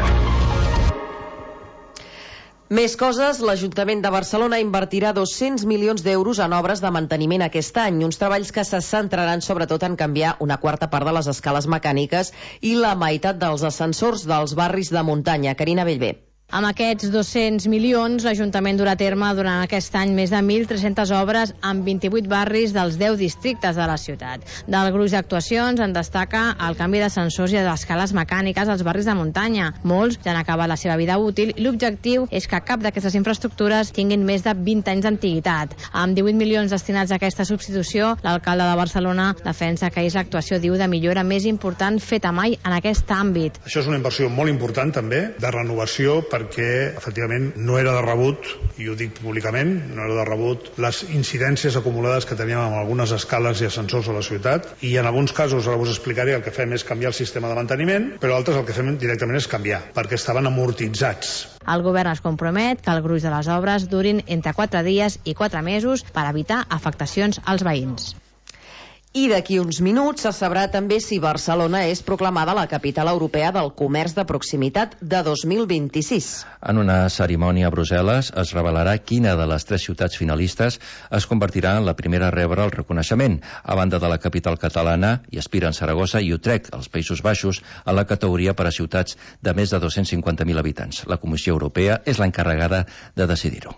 Més coses, l'Ajuntament de Barcelona invertirà 200 milions d'euros en obres de manteniment aquest any, uns treballs que se centraran sobretot en canviar una quarta part de les escales mecàniques i la meitat dels ascensors dels barris de muntanya. Carina Bellver. Amb aquests 200 milions, l'Ajuntament durà a terme durant aquest any més de 1.300 obres en 28 barris dels 10 districtes de la ciutat. Del gruix d'actuacions en destaca el canvi d'ascensors i d'escales mecàniques als barris de muntanya. Molts ja han acabat la seva vida útil i l'objectiu és que cap d'aquestes infraestructures tinguin més de 20 anys d'antiguitat. Amb 18 milions destinats a aquesta substitució, l'alcalde de Barcelona defensa que és l'actuació, diu, de millora més important feta mai en aquest àmbit. Això és una inversió molt important també, de renovació, perquè efectivament no era de rebut, i ho dic públicament, no era de rebut les incidències acumulades que teníem amb algunes escales i ascensors a la ciutat, i en alguns casos, ara us explicaré, el que fem és canviar el sistema de manteniment, però altres el que fem directament és canviar, perquè estaven amortitzats. El govern es compromet que el gruix de les obres durin entre 4 dies i 4 mesos per evitar afectacions als veïns. I d'aquí uns minuts se sabrà també si Barcelona és proclamada la capital europea del comerç de proximitat de 2026. En una cerimònia a Brussel·les es revelarà quina de les 3 ciutats finalistes es convertirà en la primera a rebre el reconeixement. A banda de la capital catalana, hi aspiren Saragossa i Utrecht, als Països Baixos, a la categoria per a ciutats de més de 250.000 habitants. La Comissió Europea és l'encarregada de decidir-ho.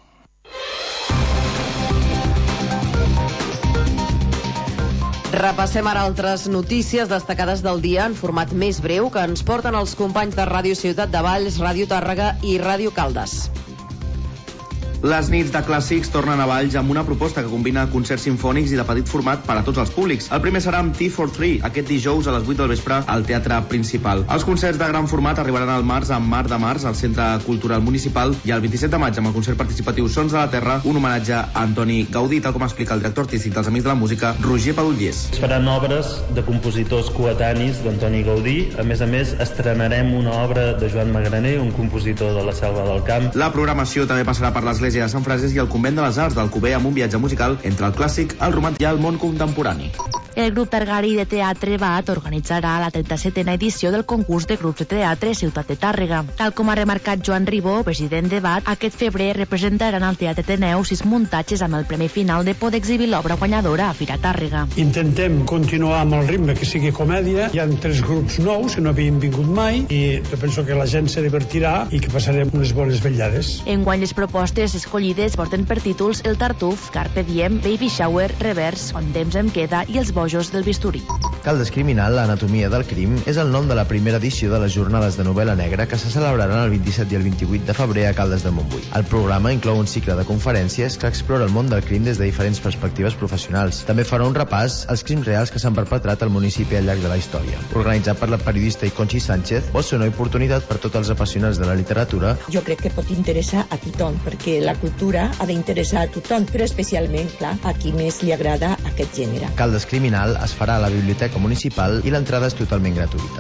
Repassem ara altres notícies destacades del dia en format més breu que ens porten els companys de Ràdio Ciutat de Valls, Ràdio Tàrrega i Ràdio Caldes. Les nits de clàssics tornen a Valls amb una proposta que combina concerts sinfònics i de petit format per a tots els públics. El primer serà amb Tea for Three, aquest dijous a les 8 del vespre al Teatre Principal. Els concerts de gran format arribaran al març amb Mar de Març al Centre Cultural Municipal i el 27 de maig amb el concert participatiu Sons de la Terra, un homenatge a Antoni Gaudí, tal com explica el director artístic dels Amics de la Música, Roger Padullers. Es faran obres de compositors coetanis d'Antoni Gaudí. A més, estrenarem una obra de Joan Magraner, un compositor de la Selva del Camp. La programació també passarà per l'Església de Sant Frases i el Convent de les Arts d'Alcover amb un viatge musical entre el clàssic, el romàntic i el món contemporani. El grup Targari de Teatre BAT organitzarà la 37a edició del concurs de grups de teatre Ciutat de Tàrrega. Tal com ha remarcat Joan Ribó, president de BAT, aquest febrer representaran al Teatre Ateneu 6 muntatges amb el premi final de poder exhibir l'obra guanyadora a Fira Tàrrega. Intentem continuar amb el ritme que sigui comèdia. Hi ha 3 grups nous que no havien vingut mai i jo penso que la gent se divertirà i que passarem unes bones vetllades. Enguany les propostes escollides porten per títols El Tartuf, Carpe Diem, Baby Shower, Revers, On temps em queda i Els bojos del bisturí. Caldes Criminal, l'anatomia del crim, és el nom de la primera edició de les jornades de novel·la negra que se celebraran el 27 i el 28 de febrer a Caldes de Montbui. El programa inclou un cicle de conferències que explora el món del crim des de diferents perspectives professionals. També farà un repàs als crims reals que s'han perpetrat al municipi al llarg de la història. Organitzat per la periodista Conchi Sánchez, vol ser una oportunitat per tots els apassionats de la literatura. Jo crec que pot interessar a tothom, perquè la cultura ha d'interessar a tothom, però especialment, clar, a qui més li agrada aquest gènere. Caldes Criminal es farà a la Biblioteca Municipal i l'entrada és totalment gratuïta.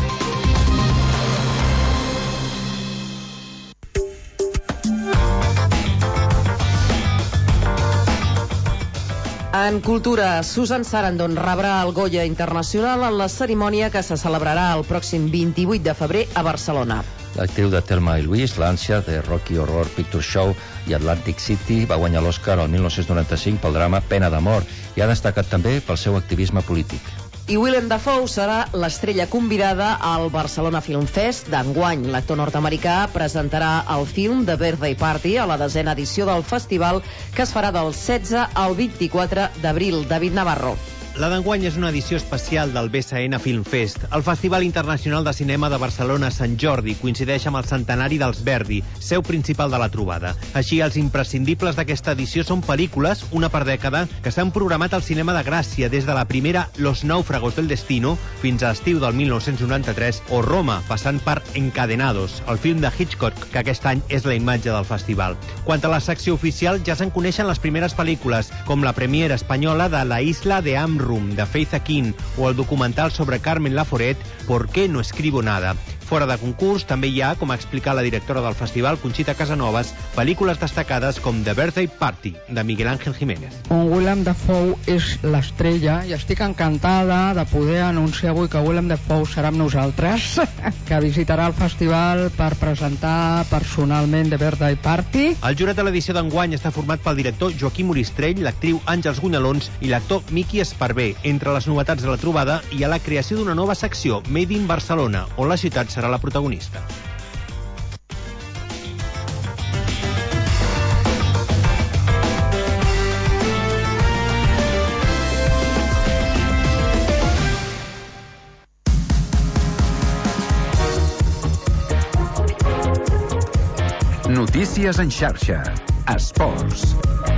En cultura, Susan Sarandon rebrà el Goya Internacional en la cerimònia que se celebrarà el pròxim 28 de febrer a Barcelona. L'actriu de Thelma i Louise, l'ànsia de Rocky Horror Picture Show i Atlantic City, va guanyar l'Oscar el 1995 pel drama Pena de mort i ha destacat també pel seu activisme polític. I Willem Dafoe serà l'estrella convidada al Barcelona Film Fest d'enguany. L'actor nord-americà presentarà el film The Birthday Party a la 10a edició del festival que es farà del 16 al 24 d'abril. David Navarro. La d'enguany és una edició especial del BSN Film Fest. El Festival Internacional de Cinema de Barcelona Sant Jordi coincideix amb el centenari dels Verdi, seu principal de la trobada. Així, els imprescindibles d'aquesta edició són pel·lícules, una per dècada, que s'han programat al cinema de Gràcia des de la primera Los náufragos del destino fins a estiu del 1993 o Roma, passant per Encadenados, el film de Hitchcock, que aquest any és la imatge del festival. Quant a la secció oficial, ja se'n coneixen les primeres pel·lícules, com la premiera espanyola de La isla de Amrum, de Faith Akin, o el documental sobre Carmen Laforet, ¿Por qué no escribo nada? Fora de concurs, també hi ha, com ha explicat la directora del festival, Conxita Casanovas, pel·lícules destacades com The Birthday Party, de Miguel Ángel Jiménez. Willem Dafoe és l'estrella i estic encantada de poder anunciar avui que Willem Dafoe serà amb nosaltres, que visitarà el festival per presentar personalment The Birthday Party. El jurat de l'edició d'enguany està format pel director Joaquim Oristrell, l'actriu Àngels Gunalons i l'actor Miqui Esparvé. Entre les novetats de la trobada hi ha la creació d'una nova secció, Made in Barcelona, on la ciutat serà la protagonista. Notícies en xarxa. Esports.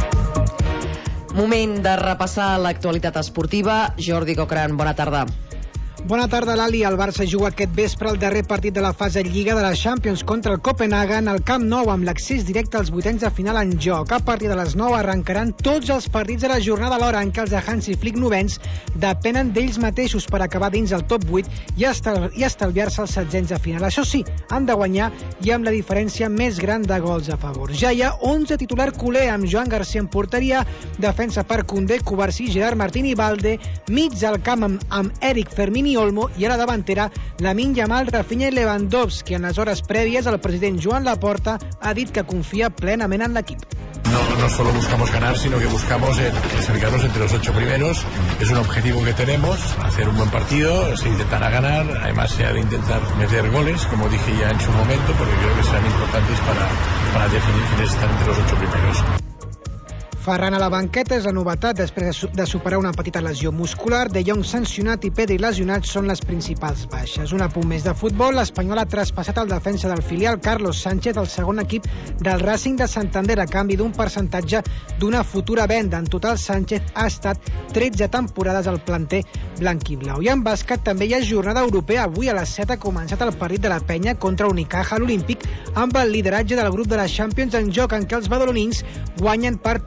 Moment de repassar l'actualitat esportiva. Jordi Cochrane, bona tarda. Bona tarda, Lali. El Barça juga aquest vespre el darrer partit de la fase Lliga de la Champions contra el Copenhagen al Camp Nou amb l'accés directe als vuitens de final en joc. A partir de les 9 arrencaran tots els partits de la jornada alhora en què els de Hansi Flick novens depenen d'ells mateixos per acabar dins el top 8 i estalviar-se els setzents de final. Això sí, han de guanyar i amb la diferència més gran de gols a favor. Ja hi ha 11 titular culer amb Joan Garcia en porteria, defensa per Koundé, Cubarsí, Gerard Martín i Balde, mig del camp amb Eric, Fermín i Olmo, i a la davantera Lamine Yamal, Rafinha i Lewandowski. En les hores prèvies el president Joan Laporta ha dit que confia plenament en l'equip. No solo buscamos ganar, sino que buscamos acercarnos entre los 8 primeros. Es un objetivo que tenemos, hacer un buen partido, se intentará ganar, además se ha de intentar meter goles, como dije ya en su momento, porque creo que serán importantes para definir quiénes están entre los 8 primeros. Ferran a la banqueta és la novetat després de superar una petita lesió muscular. De Jong sancionat i Pedri lesionat són les principals baixes. Un apunt més de futbol, l'Espanyol ha traspassat el defensa del filial Carlos Sánchez al segon equip del Racing de Santander a canvi d'un percentatge d'una futura venda. En total, Sánchez ha estat 13 temporades al planter blanquiblau. I en bàsquet també hi ha jornada europea. Avui a les 7 ha començat el partit de la Penya contra Unicaja a l'Olímpic amb el lideratge del grup de la Champions en joc, en què els badalonins guanyen per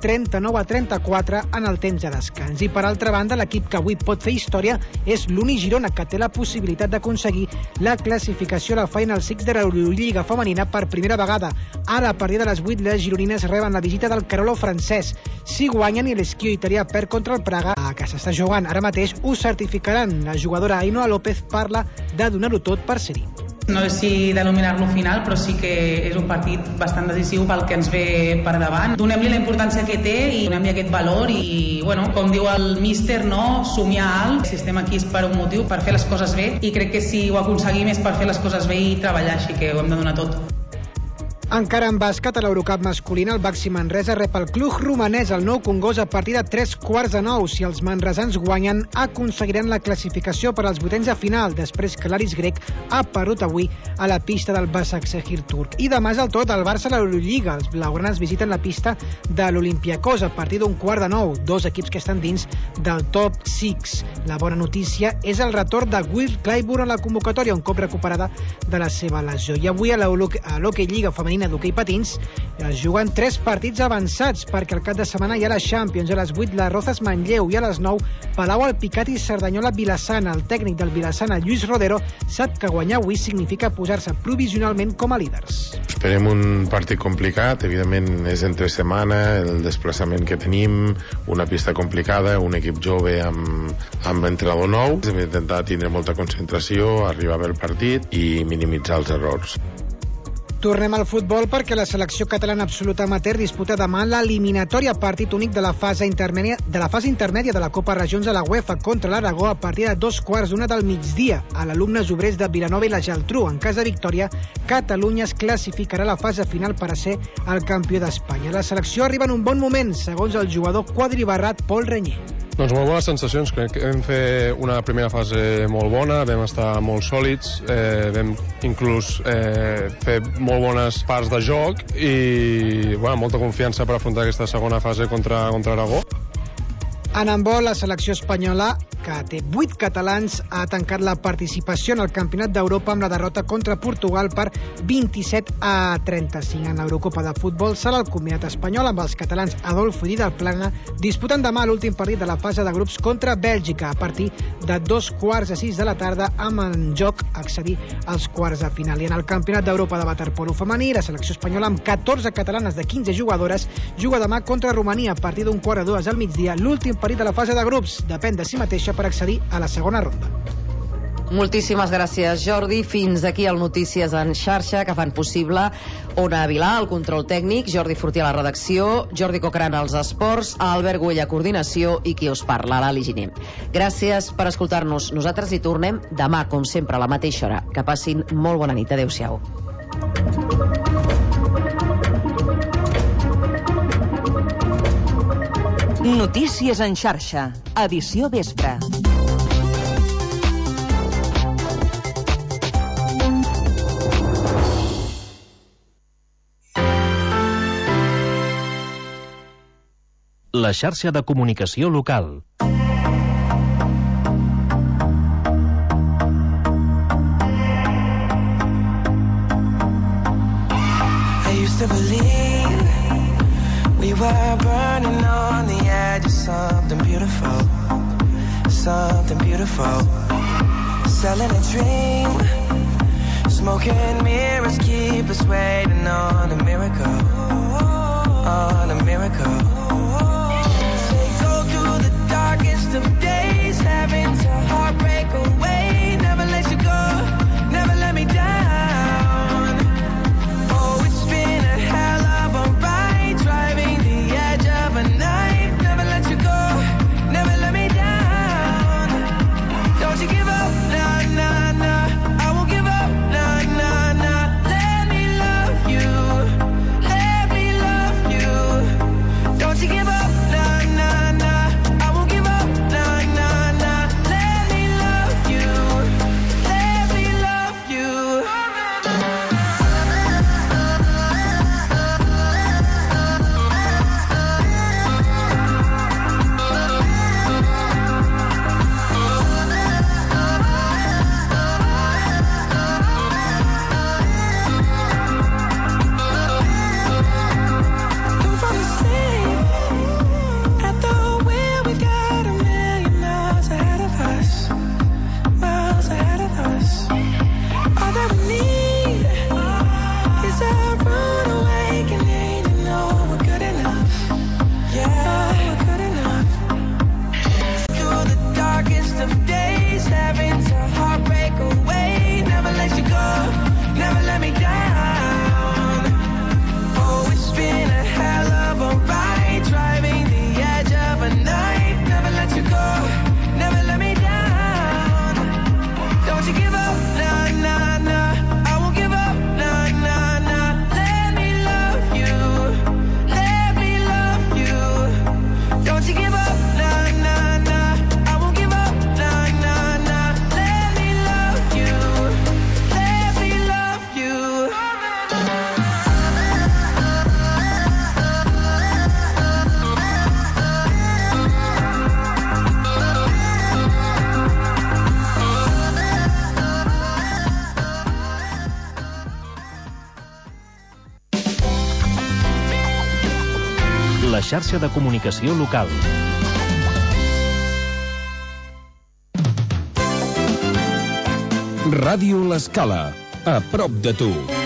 39-34 en el temps de descans. I per altra banda, l'equip que avui pot fer història és l'Uni Girona, que té la possibilitat d'aconseguir la classificació a la Final Six de l'Eurolliga femenina per primera vegada. Ara, a partir de les 8, les gironines reben la visita del Carolo francès. Si guanyen i l'esquió italià perd contra el Praga, que s'està jugant ara mateix, ho certificaran. La jugadora Ainhoa López parla de donar-ho tot per ser-hi. No sé si denominar-lo final, però sí que és un partit bastant decisiu pel que ens ve per davant. Donem-li la importància que té i donem-li aquest valor i, bueno, com diu el míster, no? Somiar alt. Si estem aquí és per un motiu, per fer les coses bé, i crec que si ho aconseguim és per fer les coses bé i treballar, així que ho hem de donar tot. Encara en bàsquet, a l'Eurocup masculina, el Baxi Manresa rep el club romanès al Nou Congost a partir de 3:15. Si els manresans guanyen, aconseguiran la classificació per als vuitens de final, després que l'Aris grec ha perdut avui a la pista del Basaksehir turc. I demà és el tot al Barça a l'Eurolliga. Els blaugranes visiten la pista de l'Olympiacos a partir d'un 8:15, dos equips que estan dins del top 6. La bona notícia és el retorn de Will Clyburn a la convocatòria, un cop recuperada de la seva lesió. I avui a l'Hockey Lliga femenina d'hoquei patins es juguen 3 partits avançats, perquè al cap de setmana hi ha la Champions. A les 8 la Rozas Manlleu i a les 9 Palau Alpicat i Cerdanyola Vilassana. El tècnic del Vilassana, Lluís Rodero, sap que guanyar avui significa posar-se provisionalment com a líders. Esperem un partit complicat, evidentment és entre setmana, el desplaçament que tenim, una pista complicada, un equip jove amb entrenador nou. Hem d'intentar tindre molta concentració, arribar bé al partit i minimitzar els errors. Tornem al futbol perquè la selecció catalana absoluta amateur disputa demà l'eliminatòria partit únic de la fase intermèdia de la Copa Regions de la UEFA contra l'Aragó a partir de 2:15 del migdia a l'Alumnes Obrers de Vilanova i la Geltrú. En cas de victòria, Catalunya es classificarà a la fase final per a ser el campió d'Espanya. La selecció arriba en un bon moment, segons el jugador quadribarrat Pol Renyer. Doncs molt bones sensacions, crec que vam fer una primera fase molt bona, vam estar molt sòlids, vam inclús fer molt bones parts de joc i molta confiança per afrontar aquesta segona fase contra Aragó. En handbol, la selecció espanyola, que té 8 catalans, ha tancat la participació en el Campionat d'Europa amb la derrota contra Portugal per 27-35. En l'Eurocopa de futbol serà el combinat espanyol amb els catalans Adolfo i Dídac Plana disputant demà l'últim partit de la fase de grups contra Bèlgica a partir de 2:15 de la tarda, amb en joc accedir als quarts de final. I en el Campionat d'Europa de waterpolo femení, la selecció espanyola amb 14 catalanes de 15 jugadores juga demà contra Romania a partir d'un 1:45 al migdia, l'últim partit de la fase de grups. Depèn de si mateixa per accedir a la segona ronda. Moltíssimes gràcies, Jordi. Fins aquí el Notícies en xarxa, que fan possible Ona Vilà, el control tècnic, Jordi Fortí a la redacció, Jordi Cocran als esports, Albert Güell a coordinació i qui us parla, l'Ali Giner. Gràcies per escoltar-nos. Nosaltres hi tornem demà, com sempre, a la mateixa hora. Que passin molt bona nit. Adéu-siau. Notícies en xarxa, edició vespre. La xarxa de comunicació local. I used to believe we were burning on the edge of something beautiful, something beautiful. Selling a dream, smoking mirrors keep us waiting on a miracle, on a miracle. Go through the darkest of days, having to heartbreak away. Never let you go, never let me down. Oh, it's been a hell of a ride, driving the edge of a night. Never let you go, never let me down. Don't you give up, nah, nah, nah. I won't give up, nah, nah, nah. Let me love you, let me love you. Don't you give up. La xarxa de comunicació local. Ràdio L'Escala, a prop de tu.